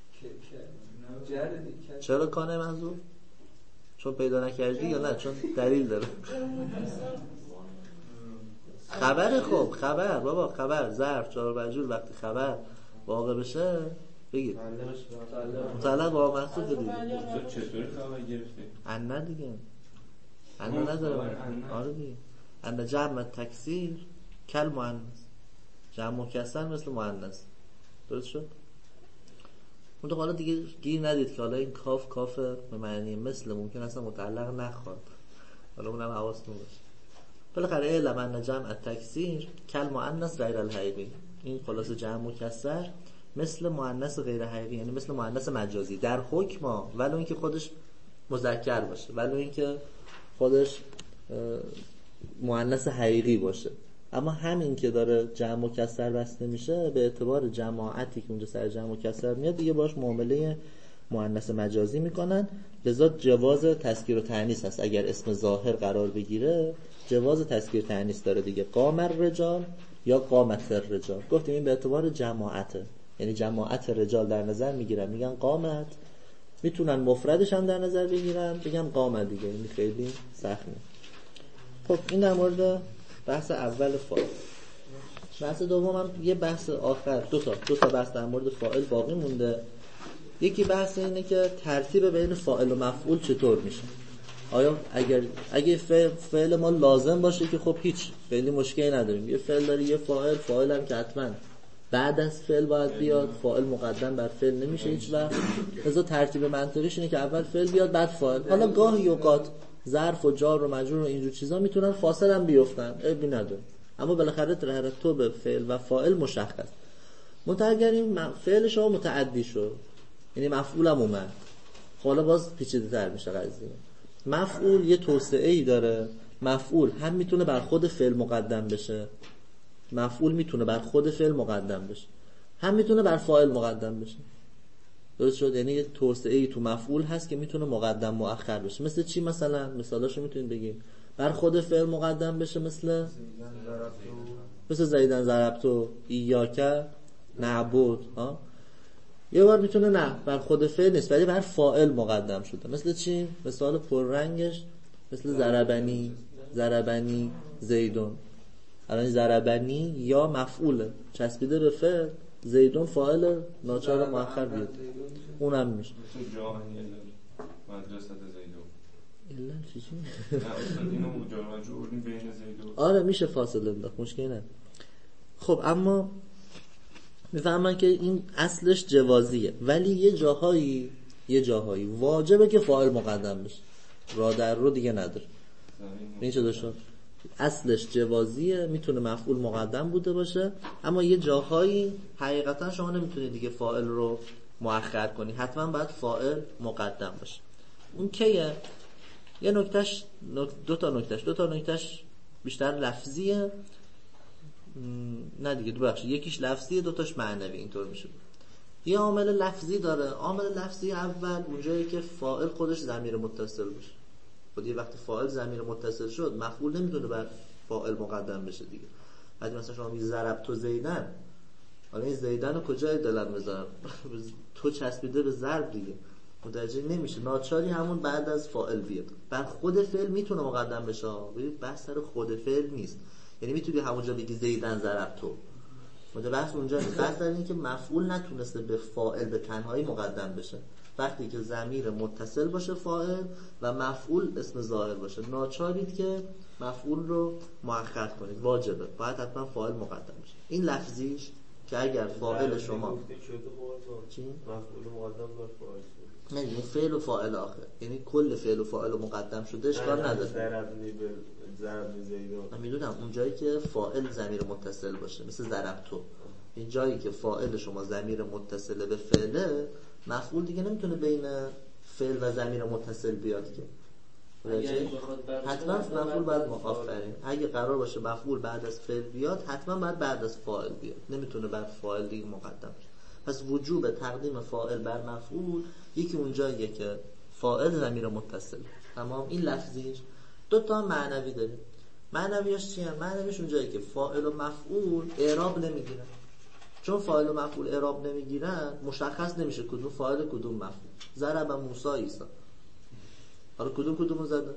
چرا کانه منظور؟ چون پیدا نکردی یا نه چون دلیل داره؟ خبر خوب خبر بابا خبر ظرف جار و مجرور وقتی خبر واقع بشه بگید مطلق با محسوب دیگه. چطوری خبر گرفتی؟ ان دیگه ان نداره. آره دیگه ان جمع تکسیر کل مؤنث، جمع مکسر مثل مؤنث. درست شد؟ اون حالا دیگه گیر ندید که حالا این کاف کاف به معنی مثل ممکن اصلا متعلق نخواد، حالا اونم حواستون باشه. بالاخره اعلم ان جمع تکسیر کل مؤنث غیر الحقیقی. این خلاص جمع مکسر مثل مؤنث غیر حقیقی، یعنی مثل مؤنث مجازی در حکم ها، ولو اینکه خودش مذکر باشه، ولو اینکه خودش مؤنث حقیقی باشه. اما همین که داره جمع مکسر بسته میشه به اعتبار جماعتی که اونجا سر جمع مکسر میاد دیگه باش معامله مؤنث مجازی میکنن، لذا جواز تذکیر و تأنیث هست. اگر اسم ظاهر قرار بگیره جواز تذکیر تأنیث داره دیگه. قام الرجال یا قامت الرجال، گفتیم این به اعتبار جماعته، یعنی جماعت رجال در نظر میگیرن میگن قامت، میتونن مفردش هم در نظر بگیرن بگم قامت دیگه، این خیلی سخت نیست. خب این در مورد بحث اول فاعل. بحث دوم هم یه بحث آخر، دو تا دو تا بحث در مورد فاعل باقی مونده. یکی بحث اینه که ترتیب بین فاعل و مفعول چطور میشه. آیا اگر اگه فعل, فعل ما لازم باشه که خب هیچ خیلی مشکلی نداریم، یه فعل داری یه فاعل، فاعل هم که حتما بعد از فعل باید بیاد، فاعل مقدم بر فعل نمیشه هیچ وقت. لذا ترتیب منطقیش اینه که اول فعل بیاد بعد فاعل. حالا گاهی اوقات ظرف و جار و مجرور و اینجور چیزا میتونن فاصله هم بیفتن، عیبی نداره، اما بالاخره ترتیب فعل و فاعل مشخص. متأگریم فعل شما متعدی شد، یعنی مفعولم اومد، حالا باز پیچیده‌تر میشه قضیه. مفعول یه توسعه‌ای داره. مفعول هم میتونه بر خود فعل مقدم بشه، مفعول میتونه بر خود فعل مقدم بشه، هم میتونه بر فاعل مقدم بشه. درست شد؟ یعنی یه توسعه‌ای تو مفعول هست که میتونه مقدم مؤخر بشه. مثل چی مثلا؟ مثالاشو میتونید بگید. بر خود فعل مقدم بشه مثل مثل زیدن ضربتو، ایاک نعبد. ها یه بار میتونه نه بر خود فعل نیست ولی بر فاعل مقدم شده. مثل چی؟ مثال پررنگش مثل ضربنی، ضربنی زیدون. الان ضربنی یا مفعوله چسبیده به فعل، زیدون فاعل ناچار مؤخر بیاد، اونم میشه مدرسه زیدون. الا چی چی؟ نه اصلا اینو مجرد جوردیم بین زیدون. آره میشه فاصله انداخت، مشکلی نه. خب اما میفهمن که این اصلش جوازیه، ولی یه جاهایی یه جاهایی واجبه که فاعل مقدم بشه، را در رو دیگه نداره. این چه داشت؟ اصلش جوازیه، میتونه مفعول مقدم بوده باشه، اما یه جاهایی حقیقتا شما نمیتونی دیگه فاعل رو مؤخر کنی، حتما باید فاعل مقدم باشه. اون کیه؟ یه نکتهش دو تا نکتهش دو تا نکتهش بیشتر لفظیه، نه دیگه دو بخش، یکیش لفظیه دوتاش معنوی. اینطور میشه. یه عامل لفظی داره. عامل لفظی اول اونجایی که فاعل خودش ضمیر متصل باشه. خب یه وقت فاعل ضمیر متصل شد مفعول نمیتونه بر فاعل مقدم بشه دیگه. بعد مثلا شما میگی ضرب تو زیدن، حالا این زیدن رو کجای دلم بذارم؟ تو چسبیده به ضرب دیگه، متوجه نمیشه، ناچاری همون بعد از فاعل بیاد. بر خود فعل میتونه مقدم بشه، ببین بحث سر خود فعل نیست، یعنی میتونی همونجا بگی زیدن ضرب تو، مده بحث اونجا نیست. بحث در این که مفعول نتونسته به فاعل به تنهایی مقدم بشه. وقتی که ضمیر متصل باشه فاعل و مفعول اسم ظاهر باشه، ناچارید که مفعول رو مؤخر کنید، واجبه، باید حتما فاعل مقدم بشه. این لفظیش که اگر فاعل شما چی؟ مفعول مقدم بر فاعل نه این فعل و فاعل آخر، یعنی کل فعل و فاعل مقدم شده اشکال نداره. ضربنی به ضربنی زیدون من میدونم اون جایی که فاعل ضمیر متصل باشه مثل ضرب تو، این جایی که فاعل شما ضمیر متصل به فعله، مفعول دیگه نمیتونه بین فعل و ضمیر متصل بیاد که حتما مفعول بعد مؤخرین. اگه قرار باشه مفعول بعد از فعل بیاد حتما بعد بعد از فاعل بیاد، نمیتونه بر فاعل دیگه مقدم شه. پس وجوب تقدیم فاعل بر مفعول یکی اونجاییه که فاعل ضمیر متصل. تمام. این لفظیش. دو تا معنوی داره. معنویش چیه؟ معنویش اونجایی که فاعل و مفعول اعراب نمیگیرن. چون فاعل و مفعول اعراب نمیگیرن مشخص نمیشه کدوم فاعل کدوم مفعول. ضرب موسی عیسی، حالا کدوم کدومو زده؟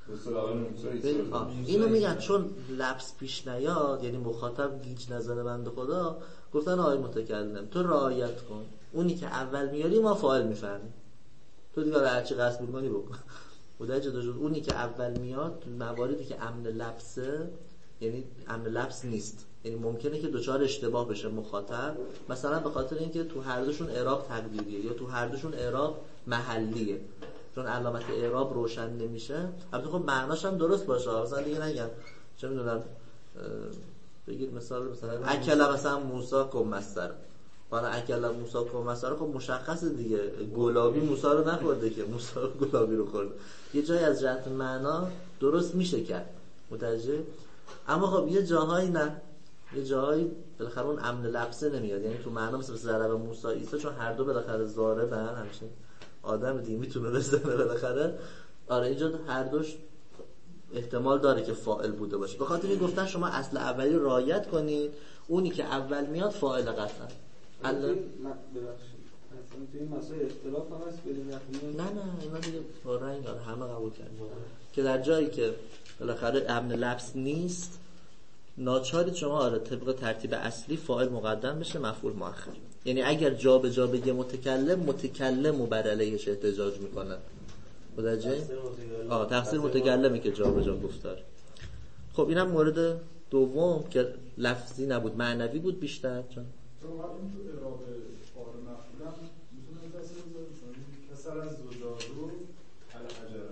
اینو میگن چون لفظ پیش نیاد، یعنی مخاطب گیج نزنه بنده خدا، گفتن آقای متکلم تو رعایت کن، اونی که اول میاری ما فاعل میفهمیم، تو دیگه هر چی قصد می‌کنی بکن. خدا جدا شد. اونی که اول میاد تو مواردی که امن لفظه، یعنی امن لفظ نیست، یعنی ممکنه که دوچار اشتباه بشه مخاطب، مثلا به خاطر اینکه تو هر دوشون اعراب تقدیریه یا تو هر دوشون اعراب محلیه، چون علامت اعراب روشن نمیشه. البته خب معناش هم درست باشه، مثلا دیگه نگم چه میدونم بگید مثال مثلا اکل مثلا موسی کم مستر، حالا اکل موسی کم مستر خب مشخصه دیگه، گلابی موسی رو نخورده که موسی گلابی رو خورده. یه جایی از جهت معنا درست میشه کرد، متوجه؟ اما خب یه جاهایی نه، یه جاهایی بالاخره اون امن لفظه نمیاد، یعنی تو معنا مثل ضرب موسی عیسی، چون هر دو بالاخره ضاربن همشه آدم دیگه میتونه بزنه بالاخره. آره اینجا هر دوش احتمال داره که فاعل بوده باشه. به خاطر این گفتن شما اصل اولی رعایت کنید، اونی که اول میاد فاعل قطعا. الله ببخشید مثلا این مسائل اختلاف هم هست بدون نفهمید. نه نه اینا دیگه رنگ داره، همه قبول کردن که در جایی که بالاخره امن لفظ نیست ناچارید شما آره طبق ترتیب اصلی فاعل مقدم بشه مفعول مؤخر. یعنی اگر جا به جا بگه متکلم، متکلم بر علیهش احتجاج میکنه. متوجه؟ آه تفسیر متکلمی که جا به جا گفت داره. خب اینم مورد دوم که لفظی نبود معنوی بود بیشتر. چون تو ما این تو اعراب فاعل مفعولم میتونه تفسیر بزنیم کسر از زجاجو الحجر.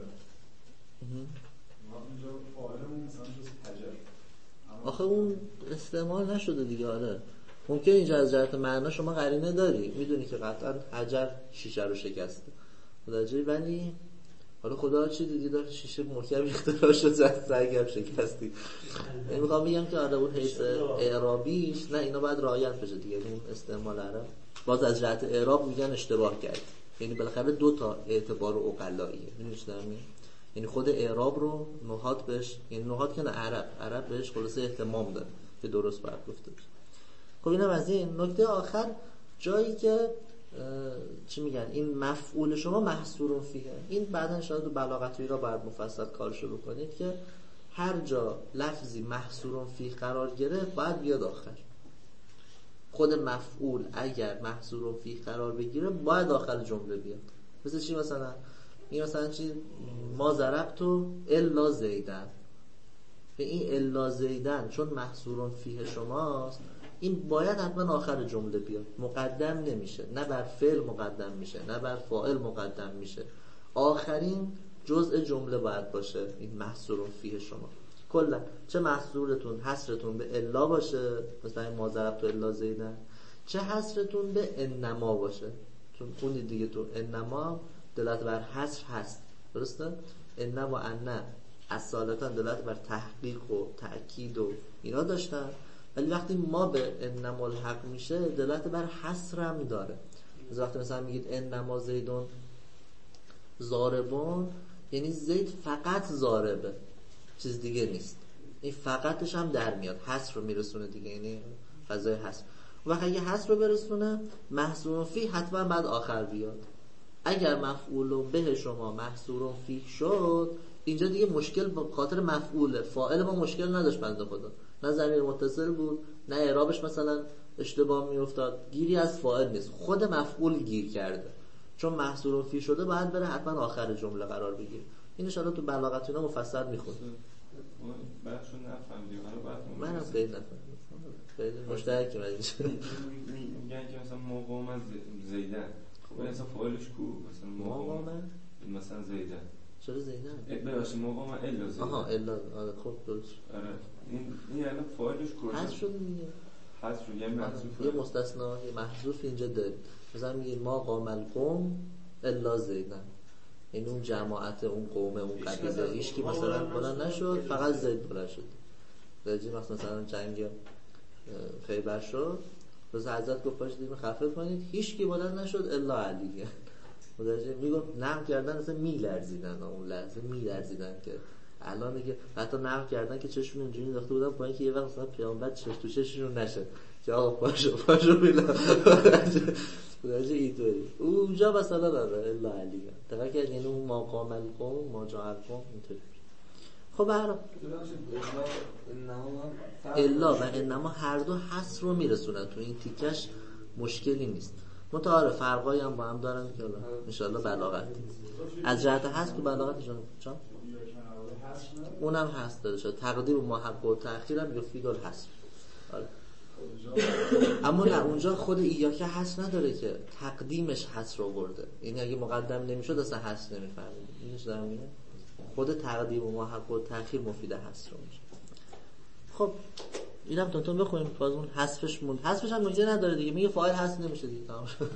ما اینجا فاعلمون مثلا جز حجر. آخه اون استعمال نشده دیگه. آره ممکن اینجا از جهت معنا شما قرینه داری، میدونی که قطعا حجر شیشه رو شکسته متوجهی، ولی حالا خدا چی دیدی داره شیشه محکم اختراع شد زد سرگرم شکستی. این میخوام بگم که آره اون حیث اعرابیش نه اینا باید رعایت بشه دیگه. اون استعمال عرب باز از جهت اعراب میگن اشتباه کرد، یعنی بالاخره دو تا اعتبار عقلاییه. میدونی چی دارم میگم؟ یعنی خود اعراب رو نحات بهش، یعنی نحات که نه عرب عرب بهش خلاصه اهتمام داره که درست باید گفته بشه. خب اینم از این. نکته آخر جایی که چی میگن این مفعول شما محصور فیه، این بعدن شاید تو بلاغتی را باید مفصل کار شروع کنید که هر جا لفظی محصور فیه قرار گرفت باید بیاد آخر. خود مفعول اگر محصور فیه قرار بگیره باید آخر جمله بیاد. مثل چی مثلا این مثلا چی ما ضربتو الا زیدن، به این الا زیدن چون محصور فیه شماست این باید حتما آخر جمله بیاد، مقدم نمیشه، نه بر فعل مقدم میشه نه بر فاعل مقدم میشه، آخرین جزء جمله باید باشه این محصور فیه شما. کلا چه محصورتون حصرتون به الا باشه مثلا این ما ضربتو الا زیدن، چه حصرتون به انما باشه، چون خونی دیگه تو انما دلالت بر حصر هست، درسته؟ انما و ان اصالتا دلالت بر تحقیق و تأکید و اینا داشتن، ولی وقتی ما به انما الحق میشه دلالت بر حصر هم داره. از وقتی مثلا میگید انما زیدون ضاربون یعنی زید فقط ضاربه چیز دیگه نیست، این فقطش هم در میاد، حصر رو میرسونه دیگه، یعنی فضای حصر. و وقتی اگه حصر رو برسونه محصور فی حتما بعد آخر بیاد. اگر مفعول به شما محصور فی شد اینجا دیگه مشکل با خاطر مفعوله، فاعل ما مشکل نداشت بنده خدا، نه ضمیر متصل بود نه اعرابش مثلا اشتباه میافتاد، گیری از فاعل نیست، خود مفعول گیر کرده چون محصور فی شده باید بره حتما آخر جمله قرار بگیره. این ان شاء الله تو بلاغت اینا مفصل میخونه. بخشو نفهمیدم حالا منم خیلی نفهمیدم خیلی مشترکی من میگن که مثلا مقام زیدن خب مثلا فاعلش کو مثلا مقام مثلا زیدن چرا زیدن؟ ببخشید مقام الا زیدن. آها الا آره خب درست. آره این این الان فاعلش کجاست؟ حذف شد دیگه. حذف شد یه محذوف. یه مستثنا یه محذوف اینجا داریم. مثلا میگه ما قام القوم الا زیدن. این اون جماعت اون قوم اون قبیله هیچ کی مثلا بلند نشد فقط زید بلند شد. درجی مثلا جنگ خیبر شد روز حضرت گفت پاشید اینو خفه کنید هیچ کی بلند نشد الا علی. مدرجه میگفت نقل کردن اصلا میلرزیدن اون لحظه میلرزیدن که الان دیگه حتی نقل کردن که چشمون اینجوری انداخته بودن پایین که یه وقت مثلا پیامبر چش تو چششون نشه که آقا پاشو پاشو بیلا مدرجه اینطوری اونجا مثلا داره الا علی دقیقا که یعنی اون ما قام القوم ما جاء القوم اینطوری. خب برام الا و انما هر دو حصر رو میرسونن تو این تیکش مشکلی نیست. متعارف فرقایی هم با هم دارن که حالا انشالله بلاغت از جهت هست تو بلاغت چون اونم هست داره شد تقدیم ما حق و تأخیر هم یفید الحصر. آره. اما نه اونجا خود ایاکه حصر نداره که تقدیمش حصر آورده، یعنی اگه مقدم نمیشد اصلا حصر نمیفهمید. اینش دارم میگم خود تقدیم و ما حق و تأخیر مفید حصر اونجا. خب اینم تونتون بخونیم باز اون حذفش موند. حذفش هم نکته نداره دیگه، میگه فاعل حذف نمیشه دیگه تمام شد.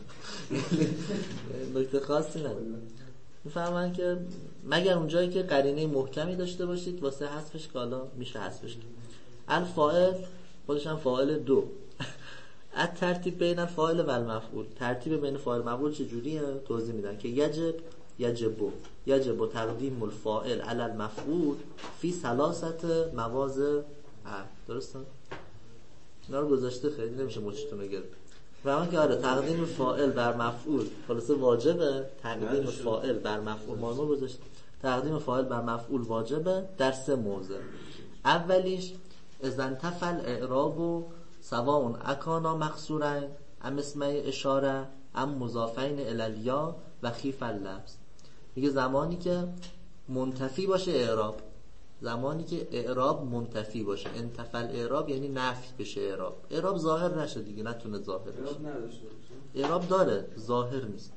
نکته خاصی نداره. میفهمن که مگر اونجایی که قرینه محکمی داشته باشید واسه حذفش که حالا میشه حذفش کرد. الفاعل خودش هم فاعل دو از ترتیب بین الفاعل و المفعول. ترتیب بین فاعل و مفعول چجوریه؟ توضیح میدن که یجب یجب یجب تقدیم الفاعل علی المفعول فی ثلاثه مواضع. درسته؟ اینا رو گذاشته خیلی نمیشه مچتون رو گرفت. فهمن که آره تقدیم فاعل بر مفعول خلاصه واجبه. تقدیم فاعل بر مفعول مانو گذاشته. تقدیم فاعل بر مفعول واجبه در سه موضع. اولیش اذا انتفى الاعراب سواء اکانا مقصورین ام اسم اشاره ام مضافین الی الیا و خیف اللبس. میگه زمانی که منتفی باشه اعراب، زمانی که اعراب منتفی باشه. انتفى الاعراب یعنی نفی بشه اعراب. اعراب ظاهر نشه دیگه، نتونه ظاهر بشه. اعراب داره ظاهر نیست.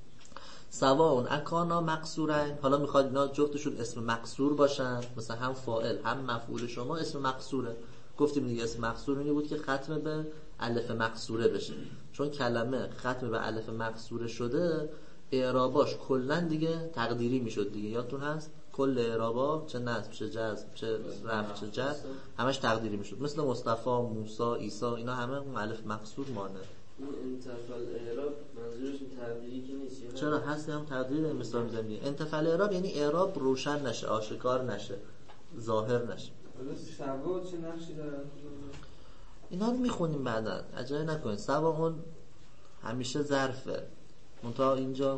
سواء اکانا مقصورین، حالا میخواد اینا جفتشون اسم مقصور باشن، مثلا هم فاعل هم مفعول شما اسم مقصوره. گفتیم دیگه اسم مقصور اینی بود که ختم به الف مقصوره بشه. چون کلمه ختم به الف مقصوره شده اعراباش کلا دیگه تقدیری میشد دیگه. یادتون هست کل اعرابا چه نصب چه جزم چه رفع چه جر همش تقدیری میشد. مثل مصطفی، موسی، عیسی اینا همه اون الف مقصور مانه. اون انتفى الاعراب منظورش تقدیری که نیست؟ چرا هست هم تقدیر مثال میزنم دیگه. انتفى الاعراب یعنی اعراب روشن نشه، آشکار نشه، ظاهر نشه. سوا چه نقشی داره؟ اینا رو میخونیم بعدا، عجله نکنید. سوا اون همیشه ظرفه. منتها اینجا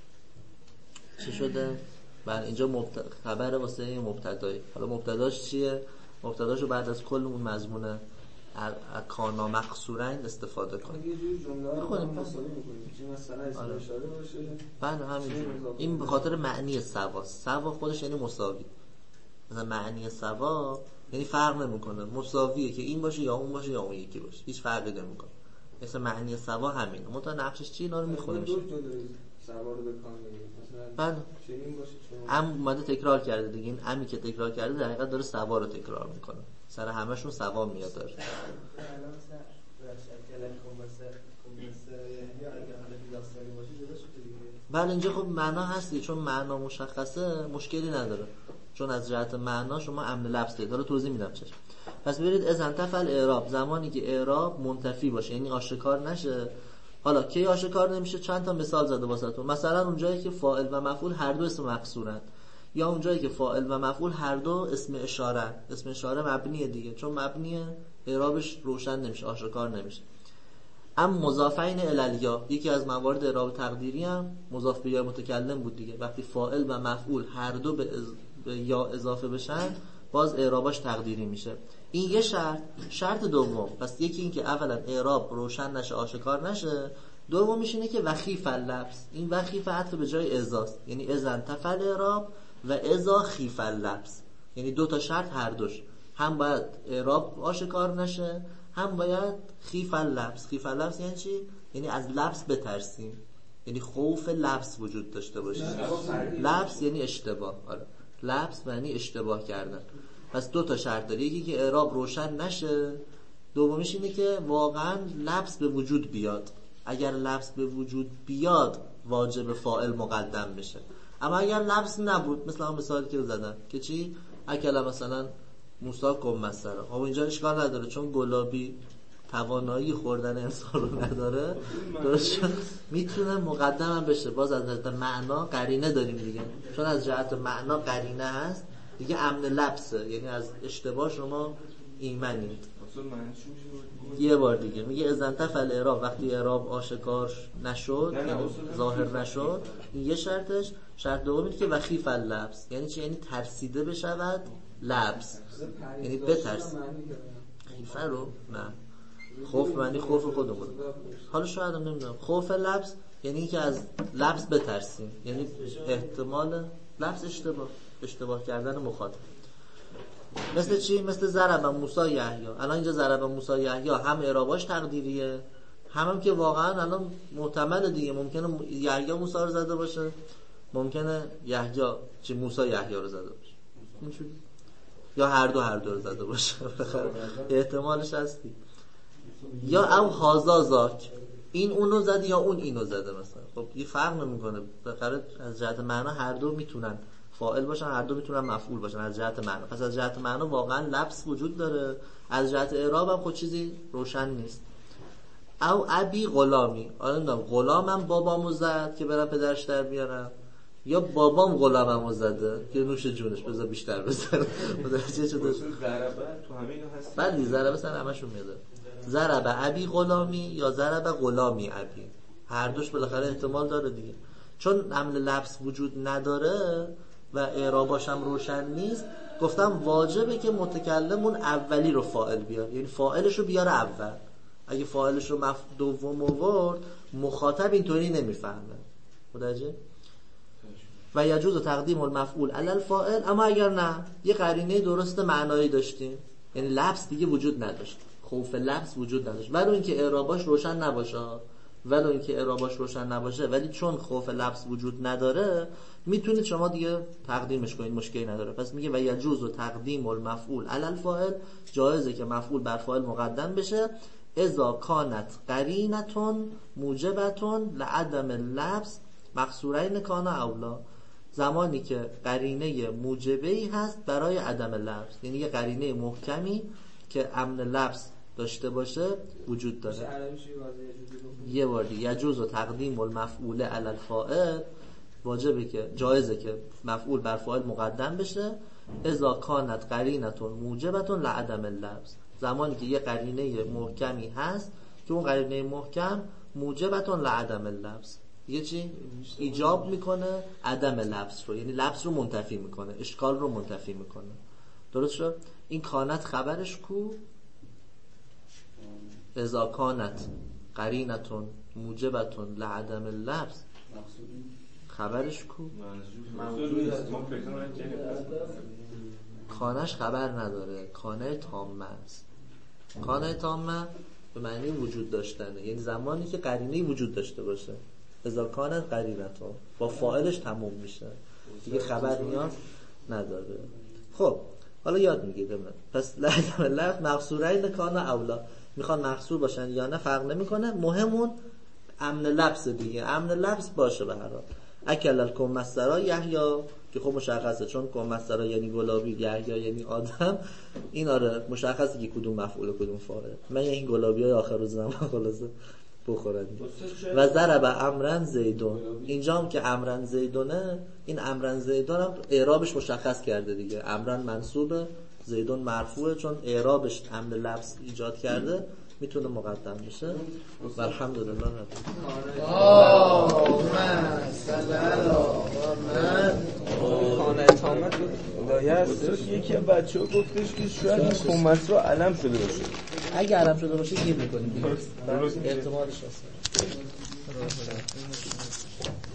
چی شده؟ بله اینجا مبتدا خبر واسه مبتدایی. حالا مبتداش چیه؟ مبتداشو بعد از کل اون مضمون کانا مقصورین استفاده کنیم. یه جور جمله رو میخونیم مساوی میکنیم که مثلا اسم اشاره باشه. بله همین. این به خاطر معنی سوا. سوا خودش یعنی مساوی. مثلا معنی سوا یعنی فرق نمیکنه، مساویه که این باشه یا اون باشه یا اون یکی باشه، هیچ فرقی نمیکنه. مثلا معنی سوا همین. متأ نقشش چی؟ اینا رو میخونیم. سوا رو بکن مثلا بله چنین باشه چون ام اومده تکرار کرده دیگه. این امی که تکرار کرده در حقیقت داره سوا رو تکرار میکنه. سر همشون سوا میاد داره. بله اینجا خب معنا هستی، چون معنا مشخصه مشکلی نداره، چون از جهت معنا شما امن لفظ دارید. داره توضیح میدم چش. پس برید اذا انتفى الاعراب، زمانی که اعراب منتفی باشه یعنی آشکار نشه. حالا کی آشکار نمیشه؟ چند تا مثال زده واسهتون. مثلا اونجایی که فاعل و مفعول هر دو اسم مقصورن، یا اونجایی که فاعل و مفعول هر دو اسم اشاره. اسم اشاره مبنیه دیگه، چون مبنیه اعرابش روشن نمیشه، آشکار نمیشه. اما مضافین الی الیا، یکی از موارد اعراب تقدیری هم مضاف به یا متکلم بود دیگه. وقتی فاعل و مفعول هر دو به, از... به یا اضافه بشن باز اعرابش تقدیری میشه. این یه شرط. شرط دوم، پس یکی این که اولا اعراب روشن نشه، آشکار نشه. دومیش اینه که وخیف اللبس. این وخیف عطف به جای ازاست، یعنی اذا انتفى الاعراب و اذا خیف اللبس، یعنی دو تا شرط هر دوش. هم باید اعراب آشکار نشه، هم باید خیف اللبس. خیف اللبس یعنی چی؟ یعنی از لبس بترسیم، یعنی خوف لبس وجود داشته باشه. لبس یعنی اشتباه. آره لبس یعنی اشتباه کردن. پس دو تا شرط داره، یکی که اعراب روشن نشه، دومیش اینه که واقعا لبس به وجود بیاد. اگر لبس به وجود بیاد واجب فاعل مقدم بشه. اما اگر لبس نبود، مثل اون مثالی که زدم که چی؟ اکل مثلا موسی کم مسره. خب اینجا اشکال نداره، چون گلابی توانایی خوردن انسان رو نداره، درست میتونه مقدم هم بشه. باز از جهت معنا قرینه داریم دیگه، چون از جهت معنا قرینه هست دیگه، امن لبسه، یعنی از اشتباه شما ایمنید. یه بار دیگه میگه اذا انتفى الاعراب، وقتی اعراب آشکار نشد، ظاهر نشد، این یه شرطش. شرط دوم اینه که وخیف اللبس، یعنی چی؟ یعنی ترسیده بشود لبس، یعنی بترس. خیفه رو نه، خوف معنی خوف خودمون. حالا شاید هم نمیدونم. خوف لبس یعنی که از لبس بترسیم، یعنی احتمال لبس اشتباه اشتباه کردن مخاطب. مثل چی؟ مثل ضرب موسی یحیی. الان اینجا ضرب موسی یحیی هم اعراباش تقدیریه، هم هم که واقعا الان محتمل دیگه، ممکنه یحیی موسی رو زده باشه، ممکنه یحیی چه موسی یحیی رو زده باشه، اینجوری، یا هر دو هر دو رو زده باشه. احتمالش هستی. یا او هازا زاک، این اونو زده یا اون اینو زده مثلا. خب یه فرق نمیکنه، بخاطر از جهت معنا هر دو میتونن فاعل باشن، هر دو میتونن مفعول باشن از جهت معنا. پس از جهت معنا واقعا لبس وجود داره، از جهت اعراب هم خود چیزی روشن نیست. او ابی غلامی. آره نمیدونم غلامم بابامو زد که برم پدرش در بیارم، یا بابام غلاممو زده که نوش جونش بذار بیشتر بزنه. متوجه شدی؟ ضربه تو همین هست. بله ضربه سن همشون میاد. ضربه ابی غلامی یا ضربه غلامی ابی، هر دوش بالاخره احتمال داره دیگه. چون عمل لفظ وجود نداره و اعراباش هم روشن نیست، گفتم واجبه که متکلم اون اولی رو فاعل بیاره، یعنی فاعلش رو بیاره اول. اگه فاعلش رو مف... دوم آورد مخاطب اینطوری نمیفهمه. متوجه؟ و یجوز تقدیم المفعول علی الفاعل. اما اگر نه یه قرینه درست معنایی داشتیم، یعنی لفظ دیگه وجود نداشت، خوف لفظ وجود نداشت، ولو اینکه اعراباش روشن نباشه ولو اینکه اعراباش روشن نباشه ولی چون خوف لفظ وجود نداره میتونید شما دیگه تقدیمش کنید، مشکلی نداره. پس میگه و یجوز تقدیم المفعول علی الفاعل، جایزه که مفعول بر فاعل مقدم بشه اذا کانت قرینتون موجبتون لعدم اللبس مقصورین کان اولا، زمانی که قرینه موجبه‌ای هست برای عدم لبس، یعنی یه قرینه محکمی که امن لبس داشته باشه وجود داره. یه بار دیگه یجوز و تقدیم المفعول علی الفاعل، واجبه که جایزه که مفعول بر فاعل مقدم بشه اذا کانت قرینتون موجبتون لعدم اللبس، زمانی که یه قرینه محکمی هست که اون قرینه محکم موجبتون لعدم اللبس، یه چی ایجاب میکنه عدم لبس رو، یعنی لبس رو منتفی میکنه، اشکال رو منتفی میکنه. درست شد؟ این کانت خبرش کو؟ اذا کانت قرینتون موجبتون لعدم اللبس، خبرش کو؟ کانش خبر نداره، کانه تامه است. کانه تامه به معنی وجود داشتنه، یعنی زمانی که قرینه‌ای وجود داشته باشه. اذا کانت قرینتون با فاعلش تموم میشه دیگه، خبر نیاز نداره. خب حالا یاد میگیره من. پس لعدم اللبس مقصورین کان اولا، میخوان مقصور باشن یا نه فرق نمیکنه، مهمون امن لبس دیگه، امن لبس باشه به هر حال. اکل الکمثرا یحیی که خب مشخصه، چون کمثرا یعنی گلابی، یحیی یعنی آدم، این آره مشخصه که کدوم مفعول و کدوم فاعل. من این گلابیای آخر زمان خلاصه بخورن. و ضرب امرن زیدون، اینجا هم که امرن زیدونه، این امرن زیدون هم اعرابش مشخص کرده دیگه، امرن منصوبه زیدون مرفوعه، چون اعرابش امر لفظ ایجاد کرده میتونه مقدم بشه. و الحمدلله رب آمین. سلام خانه تامت لایه هست. یکی از بچه ها گفتش که شاید این کمت رو علم شده باشه. اگه علم شده باشه گیر میکنیم دیگه، احتمالش هست.